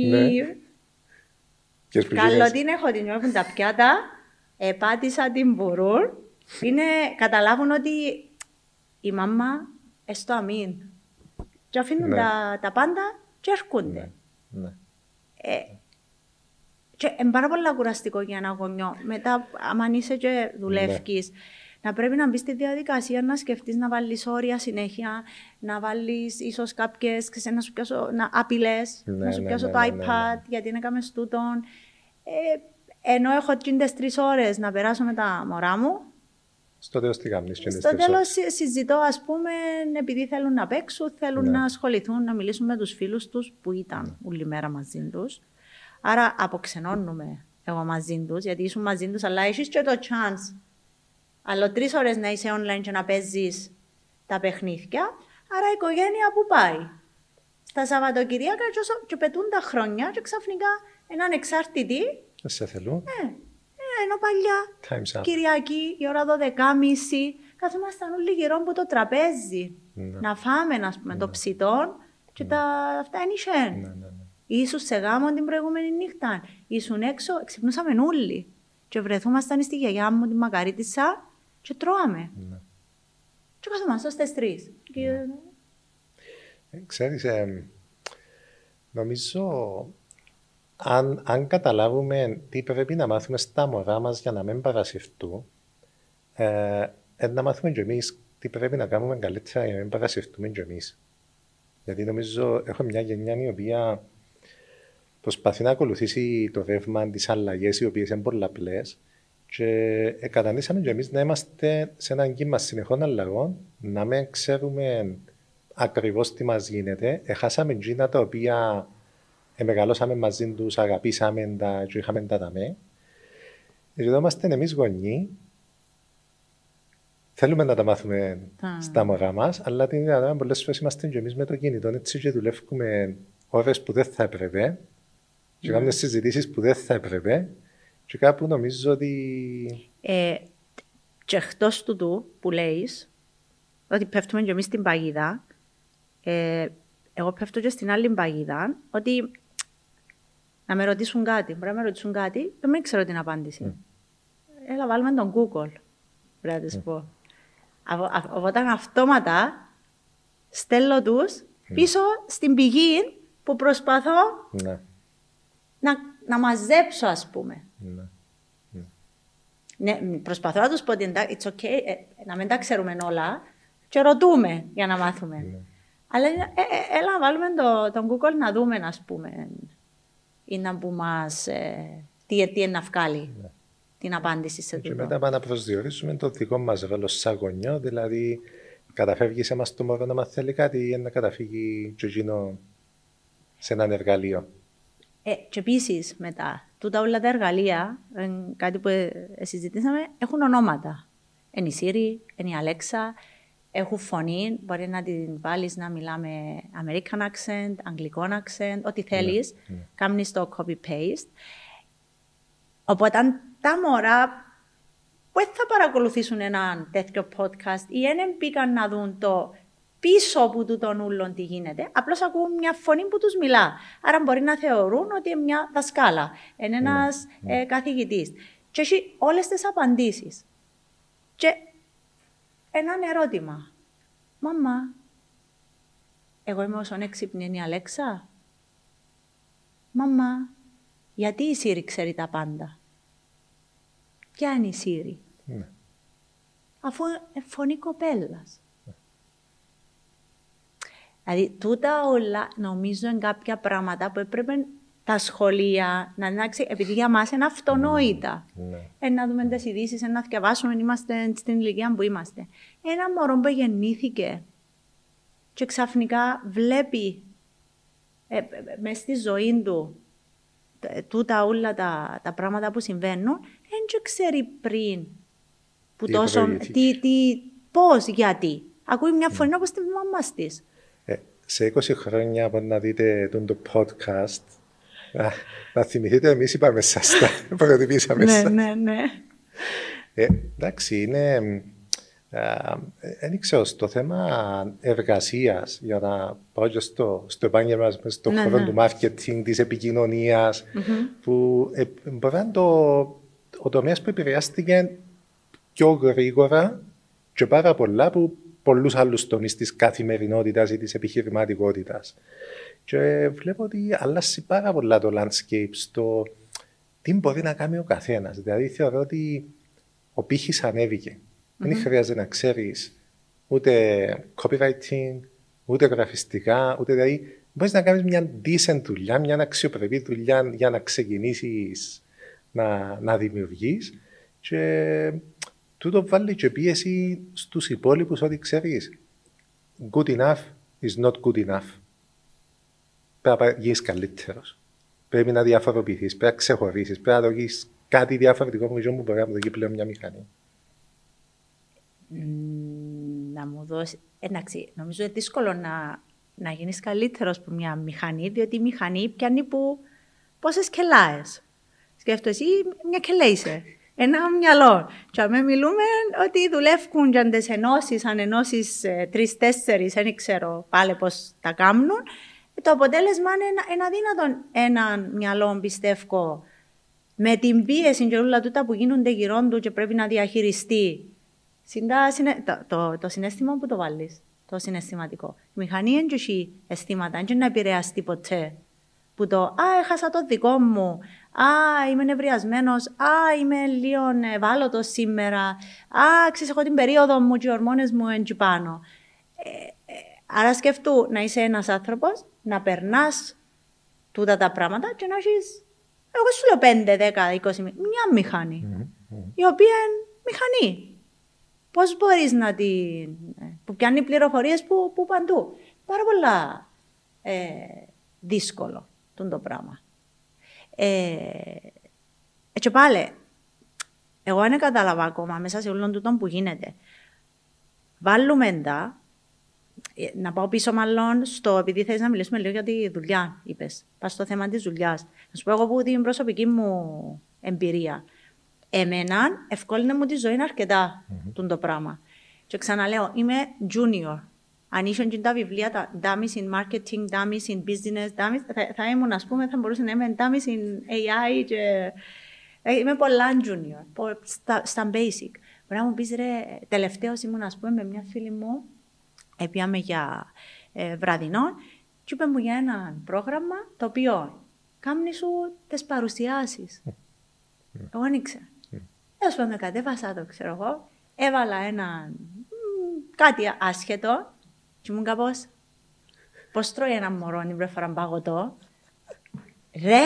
S1: Καλό την έχω την ώρα που τα πιάτα, επάτησα την πουρούν. Είναι, καταλάβουν ότι η μάμα εστώ αμήν. Και αφήνουν ναι. τα, τα πάντα και έρχονται. Ναι. Ναι. Ε, και είναι πάρα πολύ κουραστικό για ένα γονιό. Μετά, άμα είσαι και δουλεύεις, ναι. να πρέπει να μπεις στη διαδικασία να σκεφτείς να βάλεις όρια συνέχεια, να βάλεις ίσως κάποιες, ξέρεις, να σου πιάσω να, απειλές, ναι, να σου πιάσω ναι, το ναι, iPad, ναι, ναι. γιατί είναι κάμε τούτον. Ε, ενώ έχω τις τρεις ώρες να περάσω με τα μωρά μου.
S2: Στο τέλος τι κάνεις?
S1: Στο τέλος συζητώ, ας πούμε, επειδή θέλουν να παίξουν, θέλουν ναι. να ασχοληθούν, να μιλήσουν με τους φίλους τους που ήταν ναι. όλη μέρα μαζί τους. Άρα αποξενώνουμε εγώ μαζί τους, γιατί ήσουν μαζί τους, αλλά έχεις και το chance. Αλλά τρεις ώρες να είσαι online και να παίζεις τα παιχνίδια. Άρα η οικογένεια που πάει? Στα Σαββατοκυριακά και πετούν τα χρόνια και ξαφνικά έναν εξάρτητη.
S2: Σε θέλουν.
S1: Ναι. Ενώ παλιά, Κυριακή, η ώρα δώδεκα και μισή, καθόμασταν όλοι γύρω από το τραπέζι. Ναι. Να φάμε, ας πούμε, ναι. το ψητόν και ναι. τα αυτά είναι ναι, ναι, ναι. Ήσουν σε γάμο την προηγούμενη νύχτα. Ήσουν έξω, ξυπνούσαμε όλοι. Και βρεθούμασταν στη γιαγιά μου, τη Μακαρίτισσα, και τρώαμε. Ναι. Και καθόμασταν στις τρεις. Ναι. Και...
S2: Ε, ξέρεις, ε, νομίζω... Αν, αν καταλάβουμε τι πρέπει να μάθουμε στα μωρά μας για να μην παρασυρθούν, ε, ε, να μάθουμε και εμείς τι πρέπει να κάνουμε καλύτερα για να μην παρασυρθούμε και εμείς. Γιατί νομίζω έχω μια γενιά η οποία προσπαθεί να ακολουθήσει το ρεύμα, τις αλλαγές οι οποίες είναι πολλαπλές και ε, κατανοήσαμε και εμείς να είμαστε σε έναν κύμα συνεχών αλλαγών, να μην ξέρουμε ακριβώς τι μας γίνεται. Έχασαμε εκείνα τα οποία μεγαλώσαμε μαζί τους, αγαπήσαμε τα και είχαμε τα δαμέ. Εδώ είμαστε εμείς γονείς. Θέλουμε να τα μάθουμε ah. στα μωρά μας, αλλά την ίδια πολλές φορές είμαστε και εμείς με το κινητό, έτσι και δουλεύουμε ώρες που δεν θα έπρεπε και κάνουμε mm. συζητήσεις που δεν θα έπρεπε και κάπου νομίζω ότι...
S1: Ε, και εκτός του του που λέεις, ότι πέφτουμε και εμείς στην παγίδα, ε, εγώ πέφτω και στην άλλη παγίδα, ότι να με ρωτήσουν κάτι. Μπορεί να με ρωτήσουν κάτι, δεν μην ξέρω την απάντηση. Mm. Έλα, βάλουμε τον Google. Πρέπει να της πω. Οπότε αυτόματα στέλνω τους mm. πίσω στην πηγή που προσπαθώ mm. να, να μαζέψω, ας πούμε. Mm. Mm. Ναι, προσπαθώ να τους πω ότι it's okay, ε, να μην τα ξέρουμε όλα και ρωτούμε για να μάθουμε. Mm. Αλλά ε, ε, έλα να βάλουμε το, τον Google να δούμε, ας πούμε, ή να που μας, ε, τι, τι είναι να βγάλει ναι. την απάντηση σε τούτο.
S2: Και μετά πάμε να προσδιορίσουμε το δικό μας ρόλο σαν γονιό, δηλαδή καταφεύγει σε εμάς το μωρό να μας θέλει κάτι ή να καταφύγει και εκείνο σε έναν εργαλείο.
S1: Ε, και επίσης μετά, τούτα όλα τα εργαλεία, ε, κάτι που ε, συζητήσαμε, έχουν ονόματα. Είναι η Siri, είναι η Alexa, έχουν φωνή, μπορεί να την βάλεις να μιλά με American accent, αγγλικό accent, ό,τι θέλεις. Yeah, yeah. Κάνεις το copy-paste. Οπότε αν τα μωρά που θα παρακολουθήσουν ένα τέτοιο podcast ή δεν μπήκαν να δουν το πίσω από τούτον ούλον τι γίνεται, απλώς ακούν μια φωνή που τους μιλά. Άρα μπορεί να θεωρούν ότι είναι μια δασκάλα, είναι ένας yeah, yeah. Ε, καθηγητής. Και έχει όλες τις απαντήσεις. Και έναν ερώτημα. Μαμά, εγώ είμαι όσο έξυπνη είναι η Αλέξα. Μαμά, γιατί η Siri ξέρει τα πάντα. Ποια είναι η Siri. Mm. Αφού είναι φωνή κοπέλας. Mm. Δηλαδή, τούτα όλα νομίζω είναι κάποια πράγματα που έπρεπε τα σχολεία να ανάξει, επειδή για μας είναι αυτονόητα. Mm. Ε, να δούμε τις ειδήσεις, να διαβάσουμε, είμαστε στην ηλικία που είμαστε. Ένα μωρό που γεννήθηκε και ξαφνικά βλέπει ε, μες στη ζωή του τούτα όλα τα, τα πράγματα που συμβαίνουν, δεν ξέρει πριν που τι τόσο, τι, τι, πώς, γιατί. Ακούει μια φωνή mm. όπως τη μαμά της.
S2: Ε, σε είκοσι χρόνια από να δείτε το podcast, να, να θυμηθείτε εμείς είπαμε σας τα προτιμήσαμε
S1: ναι, ναι, ναι.
S2: Ε, εντάξει, είναι... Δεν ξέρω, στο θέμα εργασίας, για να πάω και στο, στο επάγγελμα, στον
S1: ναι,
S2: χώρο
S1: ναι.
S2: του marketing, της επικοινωνίας, mm-hmm. που ε, μπορεί να είναι το, ο τομέας που επηρεάστηκε πιο γρήγορα και πάρα πολλά από πολλούς άλλους τομείς της καθημερινότητας ή της επιχειρηματικότητας. Και βλέπω ότι αλλάζει πάρα πολλά το landscape στο τι μπορεί να κάνει ο καθένας. Δηλαδή θεωρώ ότι ο πύχης ανέβηκε. Mm-hmm. Δεν χρειάζεται να ξέρεις ούτε copywriting, ούτε γραφιστικά, ούτε δηλαδή μπορείς να κάνεις μια decent δουλειά, μια αξιοπρεπή δουλειά για να ξεκινήσεις να, να δημιουργείς. Και τούτο βάλει και πίεση στους υπόλοιπους ότι ξέρεις good enough is not good enough. Πρέπει να γίνεις καλύτερος. Πρέπει να διαφοροποιηθείς, πρέπει να ξεχωρίσεις, πρέπει να δώσεις κάτι διαφορετικό που μπορεί να μου δώσει πλέον μια μηχανή.
S1: Να μου δώσει. Εντάξει, νομίζω είναι δύσκολο να, να γίνεις καλύτερος από μια μηχανή, διότι η μηχανή πιάνει που πόσες κελάες. Σκέφτεσαι, μια κελέ είσαι. Ένα μυαλό. Και αν μιλούμε ότι δουλεύουν για τις ενώσεις, αν ενώσεις ε, τρεις-τέσσερις, δεν ξέρω πάλι πώς τα κάνουν, το αποτέλεσμα είναι ένα αδύνατο ένα μυαλό, πιστεύω, με την πίεση και όλα τούτα που γίνονται γύρω του και πρέπει να διαχειριστεί. Συντα, συνε, το, το, το συναίσθημα που το βάλεις, το συναισθηματικό. Η μηχανή δεν έχει αισθήματα, δεν να επηρεαστεί ποτέ. Που το «Α, έχασα το δικό μου», «Α, είμαι νευριασμένος», «Α, είμαι λίγο ευάλωτος σήμερα», «Α, ξέρεις, έχω την περίοδο μου και οι ορμόνες μου είναι πάνω». Ε, ε, άρα σκεφτού να είσαι ένας άνθρωπος, να περνάς τούτα τα πράγματα και να έχεις, εγώ σου λέω πέντε, δέκα, είκοσι, μια μηχανή, mm-hmm. η οποία είναι μηχανή. Πώς μπορείς να την... που πιάνει πληροφορίες που, που παντού. Πάρα πολλά ε, δύσκολο το πράγμα. Ε, έτσι πάλι, εγώ δεν κατάλαβα ακόμα μέσα σε όλων τούτων που γίνεται. Βάλουμε τα, να πάω πίσω μάλλον στο, επειδή θες να μιλήσουμε λίγο για τη δουλειά, είπες. Πας στο θέμα της δουλειάς. Να σου πω εγώ που την προσωπική μου εμπειρία. Εμένα ευκόλυνε μου τη ζωή αρκετά mm-hmm. το πράγμα. Και ξαναλέω, είμαι junior. Αν ήσουν και τα βιβλία, τα dummies in marketing, dummies in business, dummies, θα, θα ήμουν, ας πούμε, θα μπορούσα να είμαι dummies in έι άι και... Είμαι πολλά junior, στα, στα basic. Μπορεί να μου πεις, ρε, τελευταίος ήμουν, ας πούμε, με μια φίλη μου, πήγαμε για ε, βραδινό και είπε μου για ένα πρόγραμμα το οποίο κάνει σου τις παρουσιάσεις. Mm. Εγώ δεν ήξερα. Έως που με κατέβασα το, ξέρω εγώ, έβαλα ένα κάτι άσχετο και μου κάπως, πώς τρώει ένα μωρό την πρώτη φορά παγωτό. Ρε,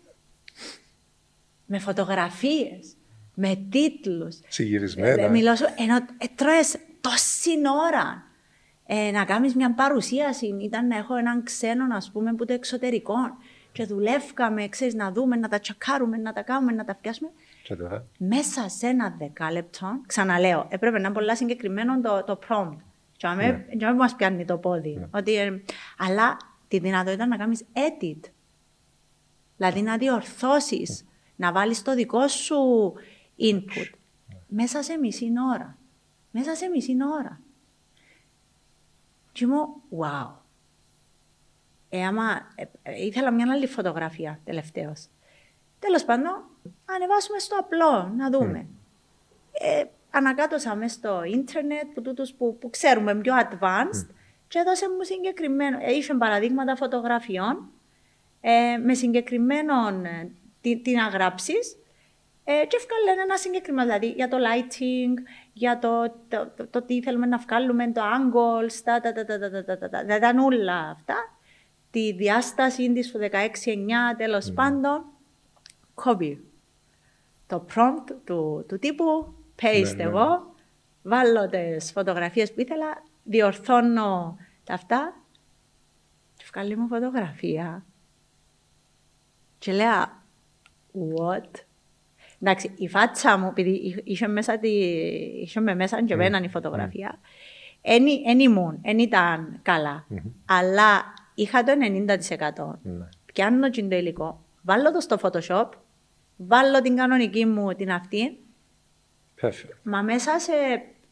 S1: με φωτογραφίες, με τίτλους.
S2: Συγυρισμένα.
S1: Ε, μιλώ σου, ενώ ε, τρώες τόση ώρα. Ε, να κάνεις μια παρουσίαση, ήταν να έχω έναν ξένο, ας πούμε, που το εξωτερικό. Και δουλεύκαμε, ξέρεις, να δούμε, να τα τσακάρουμε, να τα κάνουμε, να τα φτιάσουμε. Μέσα σε ένα δεκάλεπτο, ξαναλέω, έπρεπε να είναι πολλά συγκεκριμένο το, το prompt. Και να μην yeah. μας πιάνει το πόδι. Yeah. Ότι, ε, αλλά τη δυνατότητα να κάνεις edit. Δηλαδή να διορθώσεις, yeah. να βάλεις το δικό σου input. Yeah. Μέσα σε μισή ώρα. Μέσα σε μισή ώρα. Και μου, wow. Ε, άμα, ε, ε, ήθελα μια άλλη φωτογραφία τελευταίως. Τέλος πάντων, ανεβάσουμε στο απλό, να δούμε. Mm. Ε, ανακάτωσα μες στο ίντερνετ που, τούτους που, που ξέρουμε πιο advanced mm. και έδωσε μου συγκεκριμένο, ε, είχε παραδείγματα φωτογραφιών ε, με συγκεκριμένον ε, τι, τι να γράψεις ε, και έφκαλε ένα συγκεκριμένο, δηλαδή για το lighting, για το, το, το, το τι θέλουμε να βγάλουμε, το angles, τα τα τα τα τα τα τα τα τα τα όλα αυτά. Τη διάσταση της του δεκαέξι εννιά, τέλος mm. πάντων, copy. Το prompt του, του τύπου, paste ναι, εγώ, ναι. βάλω τις φωτογραφίες που ήθελα, διορθώνω τα αυτά και βγάλει μου φωτογραφία. Και λέω, what? Εντάξει, η φάτσα μου, επειδή είχε μέσα, τη, είχε με μέσα και μέναν mm. η φωτογραφία, δεν mm. ήμουν, δεν ήταν καλά, mm-hmm. αλλά είχα το ενενήντα τοις εκατό. Mm. Πιάνω το υλικό, βάλω το στο Photoshop, βάλω την κανονική μου την αυτή. Perfect. Μα μέσα σε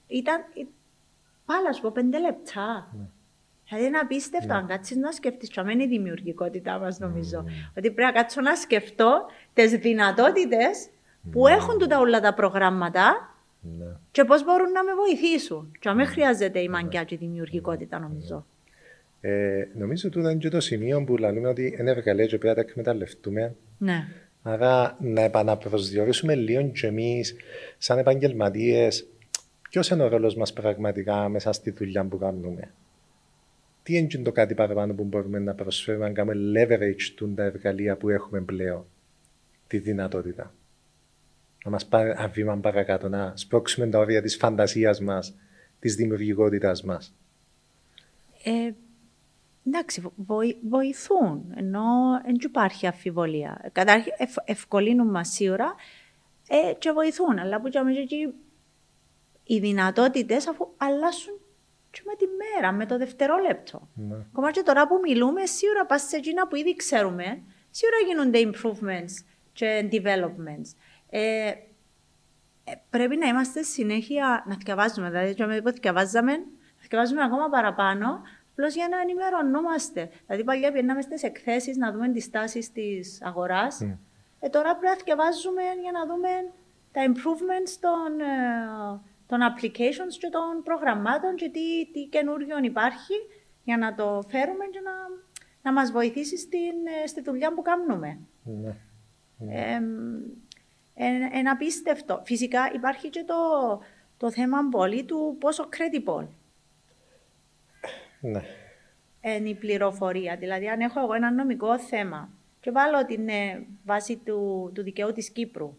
S1: ήταν, πάλα σου πω, πέντε λεπτά. Mm. Δηλαδή είναι απίστευτο, mm. αν κάτσεις να σκεφτείς, και αμένει η δημιουργικότητά μας νομίζω, mm. ότι πρέπει να κάτσω να σκεφτώ τις δυνατότητες mm. που έχουν τούτα όλα τα προγράμματα mm. και πώς μπορούν να με βοηθήσουν. Και αμέ mm. χρειάζεται η μαγκιά και η δημιουργικότητα νομίζω.
S2: Ε, νομίζω ότι ήταν και το σημείο που λέμε ότι είναι εργαλεία και πρέπει να τα εκμεταλλευτούμε.
S1: Ναι.
S2: Άρα να επαναπροσδιορίσουμε λίγο και εμείς, σαν επαγγελματίες, ποιος είναι ο ρόλος μας πραγματικά μέσα στη δουλειά που κάνουμε. Τι είναι το κάτι παραπάνω που μπορούμε να προσφέρουμε, αν κάνουμε leverage τα εργαλεία που έχουμε πλέον, τη δυνατότητα. Να μας πάρει ένα βήμα παρακάτω, να σπρώξουμε τα όρια της φαντασίας μας, της δημιουργικότητας μας.
S1: Ε, εντάξει, βοη, βοηθούν, ενώ δεν υπάρχει αμφιβολία. Κατάρχην, ευ, ευκολύνουν μας σίγουρα ε, και βοηθούν, αλλά που και οι δυνατότητες αφού αλλάσουν και με τη μέρα, με το δευτερόλεπτο. Ναι. Ακόμα και τώρα που μιλούμε, σίγουρα πας σε εκείνα που ήδη ξέρουμε, σίγουρα γίνονται improvements και developments. Ε, ε, πρέπει να είμαστε συνέχεια να διαβάζουμε, δηλαδή και με διαβάζαμε, να διαβάζουμε ακόμα παραπάνω, απλώς για να ενημερωνόμαστε. Δηλαδή παλιά πήγαμε στις εκθέσεις να δούμε τις τάσεις της αγοράς, mm. ε, τώρα πρέπει να διαβάζουμε για να δούμε τα improvements των... Ε, των applications και των προγραμμάτων και τι, τι καινούριο υπάρχει για να το φέρουμε και να, να μας βοηθήσει στην, στη δουλειά που κάνουμε. Ναι. Ναι. Ε, ε, ένα απίστευτο. Φυσικά υπάρχει και το, το θέμα πολύ του πόσο credible
S2: ναι.
S1: είναι η πληροφορία. Δηλαδή, αν έχω εγώ ένα νομικό θέμα και βάλω την ε, βάση του, του δικαίου της Κύπρου,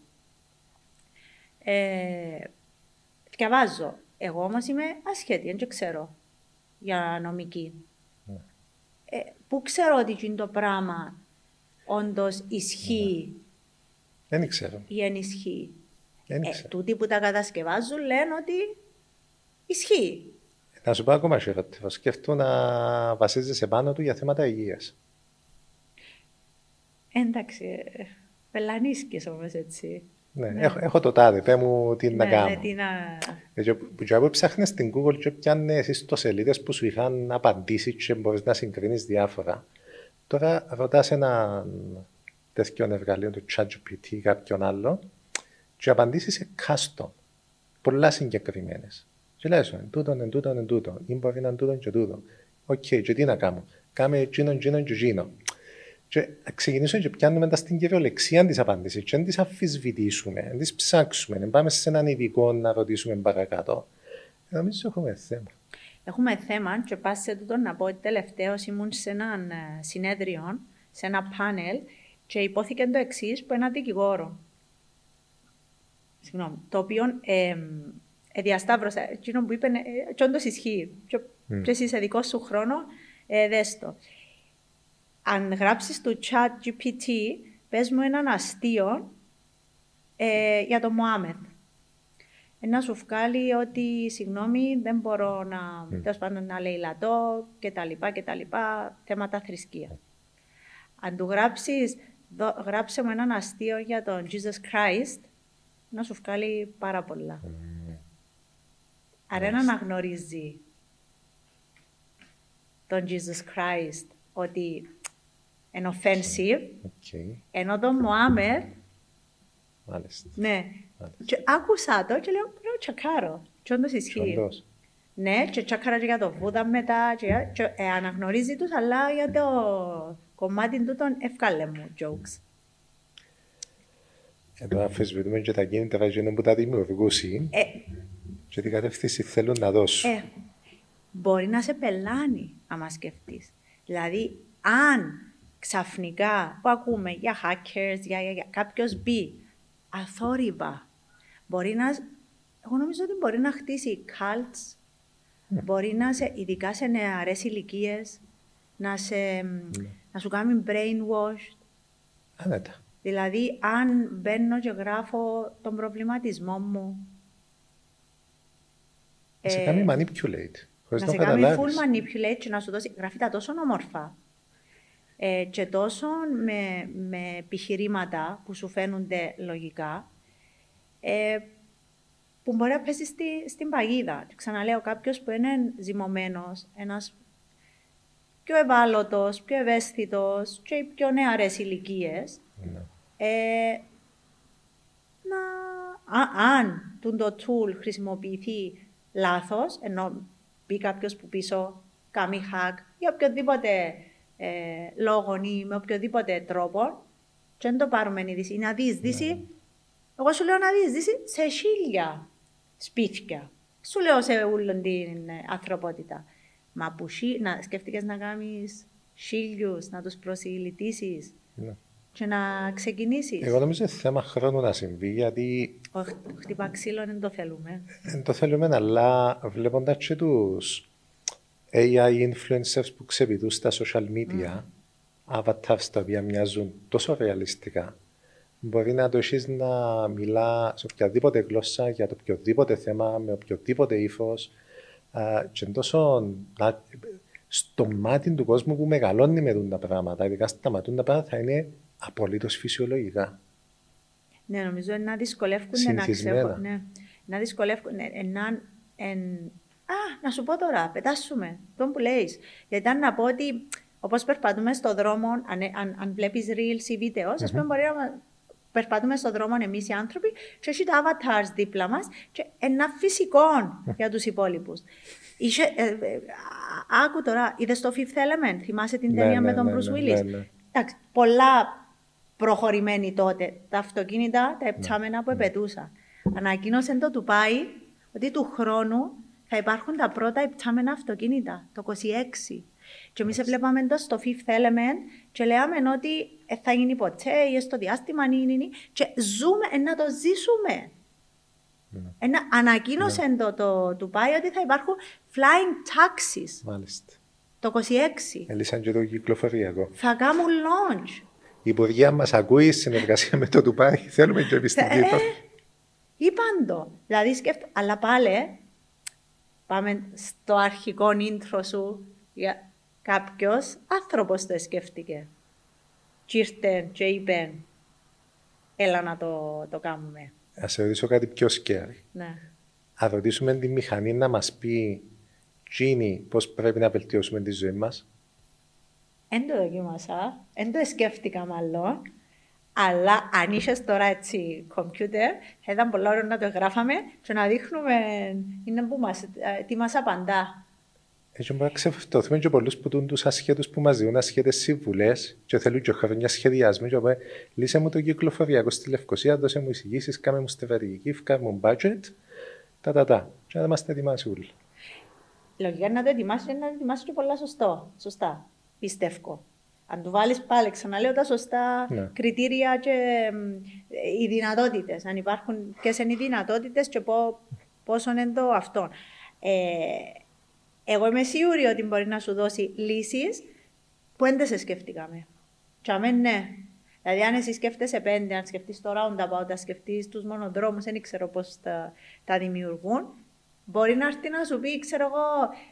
S1: ε, διαβάζω. Εγώ όμως είμαι ασχέτη, δεν ξέρω για νομική. Yeah. Ε, πού ξέρω ότι το πράγμα όντως ισχύει
S2: δεν yeah. ξέρω.
S1: Ή δεν ισχύει.
S2: Δεν
S1: ε, τούτοι που τα κατασκευάζουν λένε ότι ισχύει.
S2: Να σου πω ακόμα χειρότερο. Σκέφτομαι να βασίζεσαι πάνω του για θέματα υγείας.
S1: Εντάξει, πελανίσκες όμως έτσι.
S2: Ναι, ναι. Έχω, έχω το τάδε, πέ μου τι να
S1: ναι,
S2: κάνω.
S1: Ναι, τι να...
S2: Και που ψάχνες στην Google και πιάνε εσείς το σελίδες που σου είχαν απαντήσεις και μπορείς να συγκρίνεις διάφορα. Τώρα ρωτάς ένα τέτοιο εργαλείο του ChatGPT ή κάποιον άλλο και απαντήσεις σε custom, πολλά συγκεκριμένες. Και λες, εν τούτον, εν τούτον, εν τούτον, ή μπορεί να είναι τούτον και τούτον. Οκ, okay, και τι να κάνω. Κάμε εκείνον, εκείνον και εκείνον. Και ξεκινήσουμε και πιάνουμε τα στην κυριολεξία της απάντησης και δεν τις αμφισβητήσουμε, δεν τις ψάξουμε, δεν πάμε σε έναν ειδικό να ρωτήσουμε παρακάτω. Νομίζω έχουμε θέμα.
S1: Έχουμε θέμα και πας σε τούτο να πω ότι τελευταίως ήμουν σε έναν συνέδριο, σε ένα πάνελ και υπόθηκε το εξής που ένα δικηγόρο. Συγγνώμη, το οποίο ε, ε, διασταύρωσα, εκείνο που είπε, ε, και όντως ισχύει. Και, mm. και εσύ σε δικό σου χρόνο, ε, δες το. Αν γράψεις το ChatGPT, πες μου έναν αστείο ε, για τον Μωάμεθ. Να σου βγάλει ότι, συγγνώμη, δεν μπορώ να, mm. τέλος πάντων, να λαιλατώ και τα λοιπά και τα λοιπά, θέματα θρησκεία. Αν του γράψεις, δω, γράψε μου έναν αστείο για τον Jesus Christ, να σου βγάλει πάρα πολλά. Mm. Άρα yes. να αναγνωρίζει τον Jesus Christ ότι είναι offensive, okay. ενώ τον Μωάμεθ, ναι, και άκουσα το και λέω, λέω τσακάρω, και όντως ισχύει. Ναι, και τσακάρα και για το Βούδα μετά, και, και ε, αναγνωρίζει τους, αλλά για το κομμάτι του τον εύκαλε μου jokes.
S2: Εδώ αφισβητούμε και τα κίνητρα γίνουν που τα δημιουργούσαν ε, και την κατεύθυνση θέλουν να δώσουν. Ε,
S1: μπορεί να σε πελάνει, άμα σκεφτείς. Δηλαδή, αν ξαφνικά που ακούμε για hackers, για, για, για κάποιος μπει αθόρυβα, μπορεί να, εγώ νομίζω ότι μπορεί να χτίσει cults, mm. μπορεί να σε, ειδικά σε νεαρές ηλικίες, να, σε, mm. να σου κάνει brainwashed.
S2: Άνετα.
S1: Δηλαδή, αν μπαίνω και γράφω τον προβληματισμό μου,
S2: να σε ε, κάνει manipulate.
S1: Να σε κάνει full manipulate και να σου δώσει, γράφει τα τόσο όμορφα. Ε, και τόσο με, με επιχειρήματα που σου φαίνονται λογικά, ε, που μπορεί να πέσει στη, στην παγίδα. Και ξαναλέω, κάποιος που είναι ζυμωμένος, ένας πιο ευάλωτος, πιο ευαίσθητος και πιο νεαρές ηλικίες, ναι. ε, να, α, αν το tool χρησιμοποιηθεί λάθος, ενώ μπει κάποιος που πίσω κάνει hack ή οποιοδήποτε ε, λόγο ή με οποιοδήποτε τρόπο, και δεν το πάρουμε είδηση. Να δεις δύση, ναι. εγώ σου λέω να δεις δύση σε χίλια σπίτια. Σου λέω σε όλη την ανθρωπότητα. Μα που να σκέφτηκες να κάνεις χίλιους, να τους προσιλητήσεις ναι. και να ξεκινήσεις.
S2: Εγώ νομίζω είναι θέμα χρόνου να συμβεί, γιατί...
S1: Ο χτυπά ξύλο δεν το θέλουμε.
S2: Δεν το θέλουμε, αλλά βλέποντας και τους έι άι influencers που ξεπηδούν στα social media, mm. avatars τα οποία μοιάζουν τόσο ρεαλιστικά, μπορεί να το έχεις να μιλά σε οποιαδήποτε γλώσσα για το οποιοδήποτε θέμα, με οποιοδήποτε ύφος, uh, και τόσο να, στο μάτι του κόσμου που μεγαλώνει με τα πράγματα, ειδικά σταματούν τα πράγματα, θα είναι απολύτως φυσιολογικά.
S1: Ναι, νομίζω να δυσκολεύουν να ξέρουν. Ναι, να δυσκολεύουν. Ναι, να, εν... Α, να σου πω τώρα, πετάσουμε τον που λέει. Γιατί αν να πω ότι όπως περπατούμε στον δρόμο, αν, αν, αν βλέπεις reels ή βίντεο, mm-hmm. ας πούμε, μπορεί να περπατούμε στον δρόμο εμείς οι άνθρωποι και έχει τα avatars δίπλα μας και ένα φυσικό για τους υπόλοιπους. Είχε, ε, ε, άκου τώρα, είδες το Fifth Element, θυμάσαι την ταινία ναι, με τον ναι, Bruce Willis. Ναι, ναι, ναι. Εντάξει, πολλά προχωρημένοι τότε, τα αυτοκίνητα, τα επτάμενα ναι, που επαιτούσαν. Ναι. Ανακοίνωσε το Ντουμπάι ότι του χρόνου θα υπάρχουν τα πρώτα επτάμενα αυτοκίνητα, το είκοσι έξι. Και εμείς βλέπαμε το στο Fifth Element και λέμε ότι ε, θα γίνει ποτέ ή στο διάστημα είναι, είναι, και ζούμε, να το ζήσουμε. Mm. Ένα, ανακοίνωσε mm. το, το, το πάει ότι θα υπάρχουν flying taxis.
S2: Μάλιστα.
S1: Το είκοσι έξι.
S2: Έλυσαν και το κυκλοφοριακό.
S1: Θα κάνουν launch.
S2: Η Υπουργεία μας ακούει συνεργασία με το Ντουμπάι. Θέλουμε και επιστημονικό. Ε, ε,
S1: είπαν το. Δηλαδή σκέφτομαι. Αλλά πάλι πάμε στο αρχικό intro σου. Για κάποιος άνθρωπος το σκέφτηκε. Και ήρθε και είπε, έλα να το, το κάνουμε.
S2: Ας σε ρωτήσω κάτι πιο σκέρι.
S1: Ναι.
S2: Αν ρωτήσουμε τη μηχανή να μας πει Τζίνι πώς πρέπει να βελτιώσουμε τη ζωή μας.
S1: Εν το δοκίμασα, εν το σκέφτηκα μάλλον, αλλά αν είχες τώρα έτσι κομπιούτερ, θα ήταν πολλά ώρα να το γράφαμε και να δείχνουμε είναι που μας, τι μας απαντά.
S2: Έτσι μπορούμε να ξεφτωθούμε και πολλούς που τούν τους ασχέτους που μας δίνουν ασχέτες συμβουλές και θέλουν και χρόνια σχεδιασμοί και πούμε λύσε μου το κυκλοφοριακό στη Λευκοσία, δώσε μου εισηγήσεις, κάμε μου στρατηγική, φκάμε μου budget, τα τα τα. Και να είμαστε ετοιμάσει όλοι.
S1: Λογικά να το ετοιμάσεις και να το ετοιμάσεις και πολλά σωστό, σωστά, πιστεύω. Αν του βάλεις πάλι, ξαναλέω τα σωστά ναι. κριτήρια και ε, οι δυνατότητες, αν υπάρχουν ποιες είναι οι δυνατότητες και πόσο είναι το αυτό. Ε, Εγώ είμαι σίγουρη ότι μπορεί να σου δώσει λύσεις που δεν σε σκέφτηκαμε. Και αμέν ναι. Δηλαδή, αν εσύ σκέφτεσαι πέντε, αν σκεφτείς το roundabout, αν σκεφτείς τους μονοδρόμους, δεν ξέρω πώς τα, τα δημιουργούν, μπορεί να έρθει να σου πει, ξέρω εγώ,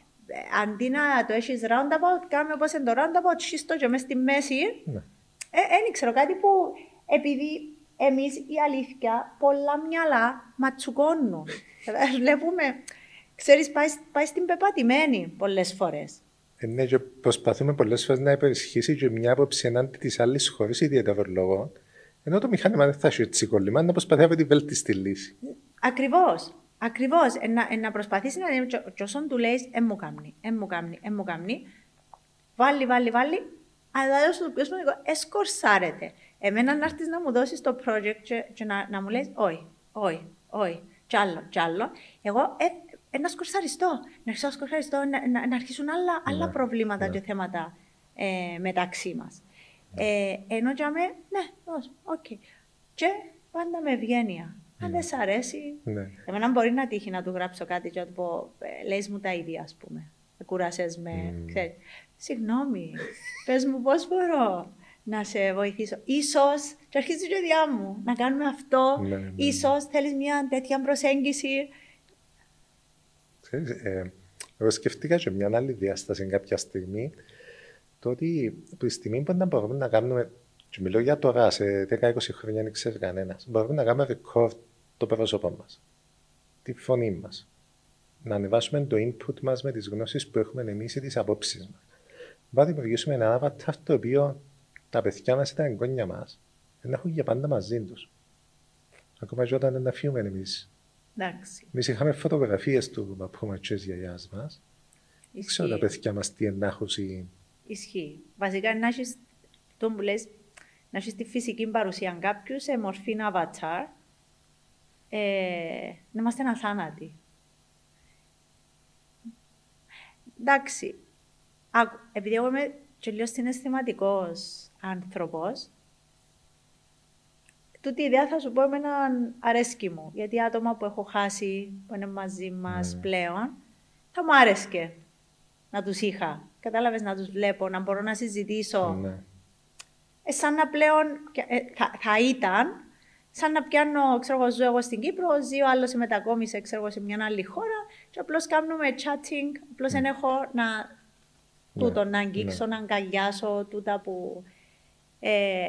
S1: αντί να το έχεις roundabout, κάνουμε όπως είναι το roundabout, σύστο και μες στη μέση. Δεν ναι. ε, ξέρω κάτι που, επειδή εμείς η αλήθεια, πολλά μυαλά ματσουκώνουν. Βλέπουμε. Ξέρεις, πάει, πάει στην πεπατημένη πολλές φορές.
S2: Ε, ναι, και προσπαθούμε πολλές φορές να υπερισχύσει και μια άποψη ενάντια της άλλης χωρίς ιδιαίτερο λόγο. Ενώ το μηχάνημα δεν θα έχει έτσι κόλλημα, να προσπαθεί να βρει τη βέλτιστη λύση.
S1: Ακριβώς. Ακριβώς. Ε, να, ε, να προσπαθήσει να δει, και όσον του λέει, ε, μου κάμνει, ε, μου κάμνει, ε, μου κάμνει. Βάλει, βάλει, βάλει. Αλλά λέω στο πιο σημαντικό, εσκορσάρεται. Εμένα να έρθεις να μου δώσεις το project και, και να, να μου λες, όχι, όχι, όχι, κι άλλο, κι άλλο. Εγώ, ε, ένα σκορσαριστό, να αρχίσω σκορσαριστό, να, να, να αρχίσουν άλλα, άλλα ναι, προβλήματα ναι. και θέματα ε, μεταξύ μας. Ναι. Ε, ενώ για με, ναι, οκ. Okay. Και πάντα με ευγένεια. Ναι. Αν δεν σ' αρέσει, ναι. εμένα μπορεί να τύχει να του γράψω κάτι και να του πω, λες μου τα ίδια, ας πούμε. Κουράσες με, mm. ξέρεις. Συγγνώμη, πες μου πώς μπορώ να σε βοηθήσω. Ίσως, και αρχίζει η διά μου, να κάνουμε αυτό. Ναι, ναι. Ίσως θέλεις μια τέτοια προσέγγιση.
S2: Ξέρεις, ε, εγώ σκεφτήκα και μια άλλη διάσταση κάποια στιγμή, το ότι από τη στιγμή που δεν μπορούμε να κάνουμε, και μιλώ για τώρα, σε δέκα είκοσι χρόνια δεν ξέρει κανένας, μπορούμε να κάνουμε record το πρόσωπο μας. τη φωνή μας. Να ανεβάσουμε το input μας με τις γνώσεις που έχουμε εμείς ή τις απόψεις μας. Να δημιουργήσουμε ένα avatar το οποίο τα παιδιά μας ή τα εγγόνια μας να έχουν για πάντα μαζί τους. Ακόμα και όταν δεν φύγουμε εμείς. Εμείς είχαμε φωτογραφίες του παππού μας και της γιαγιάς μας. Δεν ξέρω τα παιδιά μας τι ενάχωση.
S1: Ισχύει. Βασικά να έχεις, το που λες, να έχεις τη φυσική παρουσία κάποιου σε μορφή avatar, ε, να είμαστε αθάνατοι. Εντάξει, επειδή εγώ είμαι και λίγο συναισθηματικός άνθρωπος, τούτη η ιδέα θα σου πω εμένα αρέσκει μου. Γιατί άτομα που έχω χάσει, που είναι μαζί μας mm. πλέον, θα μου άρεσκε να τους είχα. Κατάλαβες, να τους βλέπω, να μπορώ να συζητήσω. Mm. Ε, σαν να πλέον, ε, θα, θα ήταν, σαν να πιάνω, ξέρω εγώ, ζω εγώ στην Κύπρο, ζει ο άλλος σε μετακόμισε, ξέρω εγώ, σε μια άλλη χώρα και απλώς κάνουμε chatting, απλώς δεν mm. έχω να, mm. τούτο, να αγγίξω, mm. να αγκαλιάσω, τούτα που... Ε,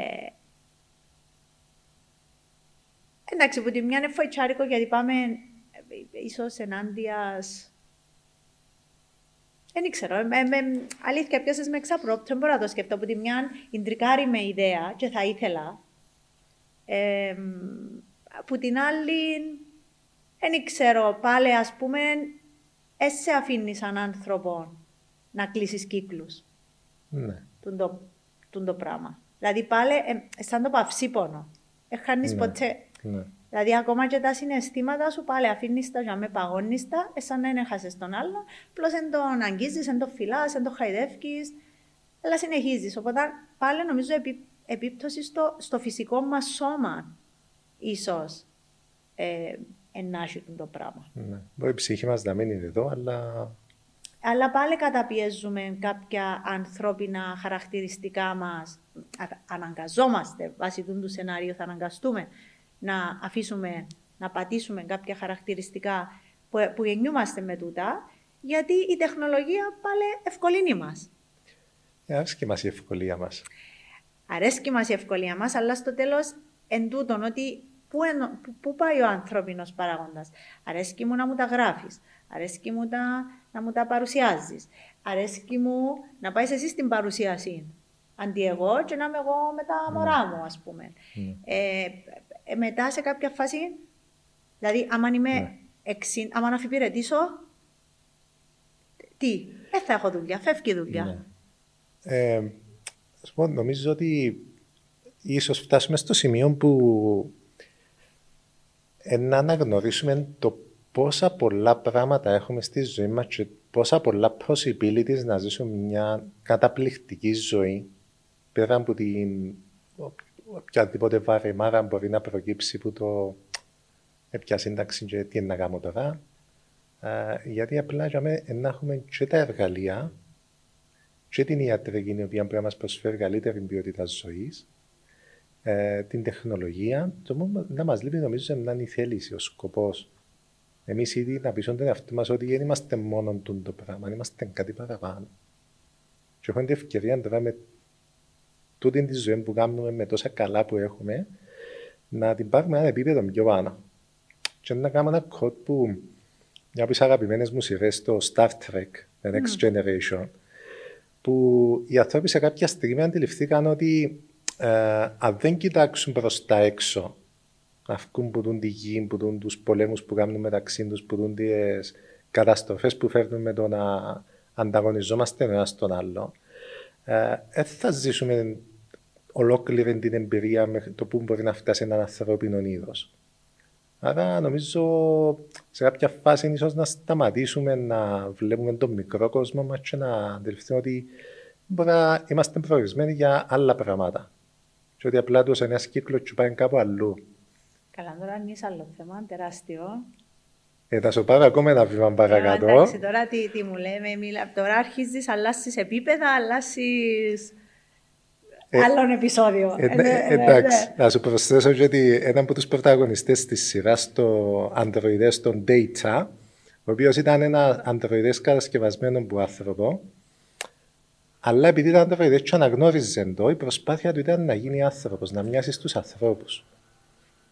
S1: εντάξει, που τη μια είναι φοητσάρικο γιατί πάμε ίσως ενάντιας... Δεν ξέρω, ε, ε, αλήθεια πιάσες με εξαπρόπτω, δεν μπορώ να το σκεφτώ. Που τη μια ιντρικάρει με ιδέα και θα ήθελα. Ε, που την άλλη, δεν ξέρω, πάλι ας πούμε, εσύ αφήνει σαν άνθρωπο να κλείσεις κύκλους.
S2: Ναι.
S1: Τούν το, τούν το πράγμα. Δηλαδή πάλι, ε, σαν το παυσίπονο. Έχανεις ναι. ποτέ...
S2: Ναι.
S1: Δηλαδή, ακόμα και τα συναισθήματα σου πάλι αφήνεις τα για με παγώνεις τα, σαν να είναι χάσες τον άλλο, απλώς δεν τον αγγίζεις, δεν τον φυλάς, δεν τον χαϊδεύκεις, αλλά συνεχίζεις. Οπότε πάλι νομίζω επί, επίπτωση στο, στο φυσικό μας σώμα, ίσως, ε, ενάχει το πράγμα.
S2: Ναι. Μπορεί η ψυχή μας να μην είναι εδώ, αλλά...
S1: Αλλά πάλι καταπιέζουμε κάποια ανθρώπινα χαρακτηριστικά μας, αναγκαζόμαστε, βάσει του σενάριου θα αναγκαστούμε, να αφήσουμε, να πατήσουμε κάποια χαρακτηριστικά που, που γεννιούμαστε με τούτα, γιατί η τεχνολογία πάλι ευκολύνει μας.
S2: Αρέσκει μας η ευκολία μας.
S1: Αρέσκει μας η ευκολία μας, αλλά στο τέλος εν τούτον ότι πού, εν, πού πάει ο ανθρώπινος παράγοντας. Αρέσκει μου να μου τα γράφεις, αρέσκει μου τα, να μου τα παρουσιάζεις, αρέσκει μου να πάει εσύ στην παρουσίαση. Αντί εγώ και να είμαι εγώ με τα μωρά μου, ας πούμε. Mm. Ε, ε, μετά σε κάποια φάση, δηλαδή, άμα είμαι mm. εξή, άμα να αφιπηρετήσω, τι, δεν θα έχω δουλειά, φεύγει η δουλειά.
S2: Mm. Ε, ας πω, νομίζω ότι ίσως φτάσουμε στο σημείο που ε, να αναγνωρίσουμε το πόσα πολλά πράγματα έχουμε στη ζωή μας και πόσα πολλά possibilities να ζήσουμε μια καταπληκτική ζωή. Πέρα από την οποιαδήποτε βαρεμάρα μπορεί να προκύψει που το πια σύνταξη και τι είναι να κάνω τώρα. Α, γιατί απλά για μένα να έχουμε και τα εργαλεία και την ιατρική η οποία μπορεί να μας προσφέρει καλύτερη ποιότητα ζωής, ε, την τεχνολογία, το μόνο να μας λείπει νομίζω να είναι η θέληση, ο σκοπός. Εμείς ήδη να πείσουμε τον εαυτό μας ότι δεν είμαστε μόνο το πράγμα, είμαστε κάτι παραπάνω. Και έχουμε την ευκαιρία τώρα με τούτη τη ζωή που κάνουμε με τόσα καλά που έχουμε, να την πάρουμε ένα επίπεδο πιο πάνω. Και να κάνουμε ένα κότ που, μια από τις αγαπημένες μου σειρές στο Star Trek, The Next mm. Generation, που οι άνθρωποι σε κάποια στιγμή αντιληφθήκαν ότι ε, αν δεν κοιτάξουν προς τα έξω, να βγουν που δουν τη γη, που δουν τους πολέμους που κάνουν μεταξύ τους, που δουν τις καταστροφές που φέρνουν με το να ανταγωνιζόμαστε ένα στον άλλο, δεν ε, θα ζήσουμε ολόκληρη την εμπειρία μέχρι το που μπορεί να φτάσει έναν ανθρώπινο είδος. Άρα νομίζω σε κάποια φάση ίσως να σταματήσουμε να βλέπουμε τον μικρό κόσμο μας και να αντιληφθούμε ότι μπορεί να είμαστε προορισμένοι για άλλα πράγματα. Και ότι απλά τους ένας κύκλος και πάει κάπου αλλού.
S1: Καλά, τώρα είναι άλλο θέμα, τεράστιο.
S2: Ε, θα σου πάρω ακόμα ένα βήμα παρακάτω.
S1: Ε, εντάξει, τώρα τι, τι μου λέμε, μιλά, τώρα αρχίζεις, αλλάσεις επίπεδα, αλλάσεις ε, άλλον επεισόδιο.
S2: Ε, ε, ε, εντάξει, να σου προσθέσω ότι έναν από τους πρωταγωνιστές της σειράς, το ανδροειδές, τον Data, ο οποίος ήταν ένα ανδροειδές κατασκευασμένο από άνθρωπο, αλλά επειδή ήταν ανδροειδές και αναγνώριζε το, η προσπάθεια του ήταν να γίνει άνθρωπος, να μοιάσει στους ανθρώπους.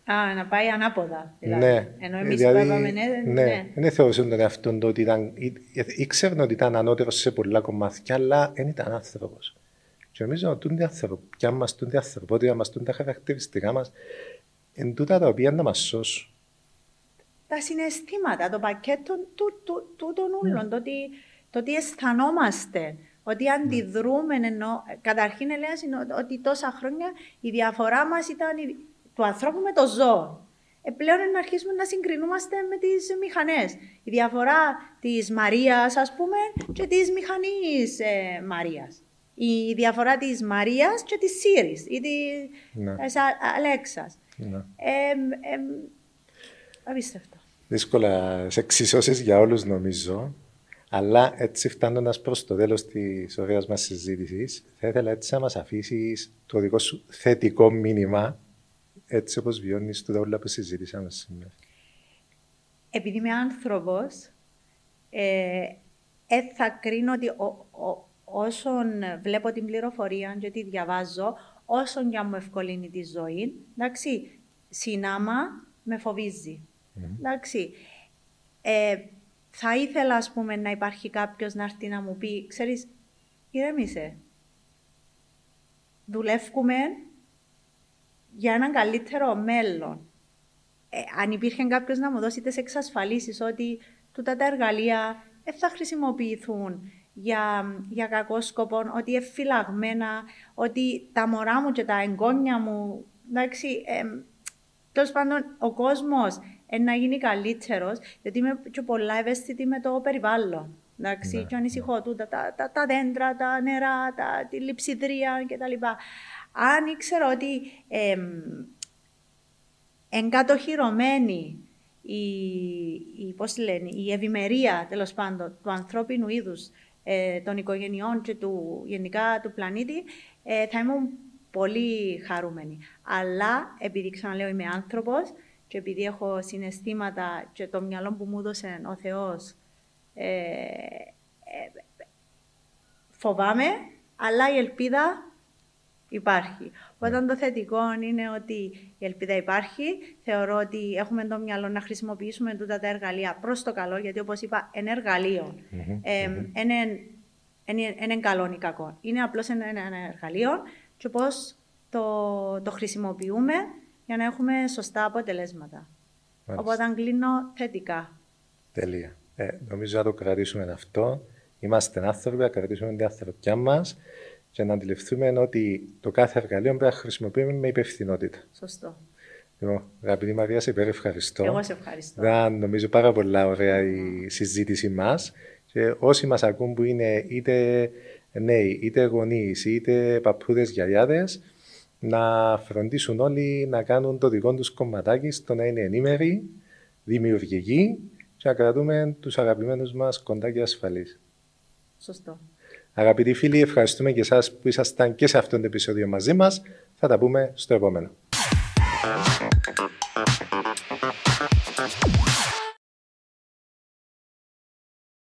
S1: Α, να πάει ανάποδα. Δηλαδή.
S2: Ναι.
S1: Ενώ εμείς
S2: δηλαδή,
S1: που είπαμε ναι,
S2: ναι.
S1: ναι.
S2: Δεν θεωρούσαν τον εαυτόν του ότι ήταν. Ήξεραν ότι ήταν ανώτερος σε πολλά κομμάτια, αλλά δεν ήταν άνθρωπος. Και νομίζω ότι η ανθρωπιά μας, η ανθρωπότητα μας, τα χαρακτηριστικά μας, είναι τούτα τα οποία να μας σώσουν.
S1: Τα συναισθήματα, το πακέτο του, του, του των ούλων, mm. το, ότι, το ότι αισθανόμαστε, ότι αντιδρούμε, ενώ καταρχήν έλεγα ότι τόσα χρόνια η διαφορά μας ήταν η, του ανθρώπου με το ζώο. Ε, πλέον να αρχίσουμε να συγκρινούμαστε με τις μηχανές. Η διαφορά της Μαρίας, ας πούμε, και της μηχανής ε, Μαρίας. Η διαφορά της Μαρίας και της Σύρης ή της ναι. Αλέξας. Ναι. Ε, ε, απίστευτο.
S2: Δύσκολα σε εξισώσεις για όλους νομίζω, αλλά έτσι φτάνοντας προς το τέλος της ωραίας μας συζήτησης, θα ήθελα έτσι να μας αφήσεις το δικό σου θετικό μήνυμα, έτσι όπως βιώνεις το όλα που συζήτησαμε σήμερα.
S1: Επειδή είμαι άνθρωπος, ε, ε, θα κρίνω ότι ο, ο, όσον βλέπω την πληροφορία και τη διαβάζω, όσον για μου ευκολύνει τη ζωή, εντάξει, συνάμα με φοβίζει. Mm. Εντάξει, ε, θα ήθελα ας πούμε να υπάρχει κάποιος να έρθει να μου πει, ξέρεις, ηρέμησε, δουλεύουμε για έναν καλύτερο μέλλον. Ε, αν υπήρχε κάποιος να μου δώσει τις εξασφαλίσεις ότι τούτα τα εργαλεία δεν θα χρησιμοποιηθούν για, για κακό σκοπό, ότι είναι φυλαγμένα, ότι τα μωρά μου και τα εγγόνια μου, εντάξει, ε, τέλος πάντων ο κόσμος ε, να γίνει καλύτερος, γιατί είμαι και πολλά ευαίσθητη με το περιβάλλον. Εντάξει, ναι, και ανησυχώ ναι. τούτα, τα, τα, τα δέντρα, τα νερά, τα, τη λειψιδρία κτλ. Αν ήξερα ότι ε, εγκατοχυρωμένη η, η, πώς λένε, η ευημερία τέλος πάντων του ανθρώπινου είδους, ε, των οικογενειών και του, γενικά του πλανήτη, ε, θα ήμουν πολύ χαρούμενη. Αλλά επειδή ξαναλέω είμαι άνθρωπος και επειδή έχω συναισθήματα και το μυαλό που μου έδωσε ο Θεός, ε, ε, φοβάμαι, αλλά η ελπίδα υπάρχει. Όταν το θετικό είναι ότι η ελπίδα υπάρχει, θεωρώ ότι έχουμε το μυαλό να χρησιμοποιήσουμε τούτα τα εργαλεία προς το καλό, γιατί όπως είπα, είναι εργαλείο. Είναι καλό ή κακό. Είναι απλώς ένα, ένα εργαλείο και πώς το, το χρησιμοποιούμε για να έχουμε σωστά αποτελέσματα. Μάλιστα. Οπότε κλείνω θετικά.
S2: Τέλεια. Ε, νομίζω να το κρατήσουμε αυτό. Είμαστε άνθρωποι, να κρατήσουμε την ανθρωπιά μας και να αντιληφθούμε ότι το κάθε εργαλείο πρέπει να χρησιμοποιούμε με υπευθυνότητα.
S1: Σωστό.
S2: Λοιπόν, αγαπητή Μαρία, σε υπερευχαριστώ.
S1: Εγώ σε ευχαριστώ.
S2: Ήταν νομίζω πάρα πολλά ωραία η συζήτηση μας. Και όσοι μας ακούν που είναι είτε νέοι, είτε γονείς, είτε παππούδες, γιαγιάδες, να φροντίσουν όλοι να κάνουν το δικό τους κομματάκι στο να είναι ενήμεροι, δημιουργικοί και να κρατούμε τους αγαπημένους μας κοντά και ασφαλείς.
S1: Σωστό.
S2: Αγαπητοί φίλοι, ευχαριστούμε και εσάς που ήσασταν και σε αυτό το επεισόδιο μαζί μας. Θα τα πούμε στο επόμενο.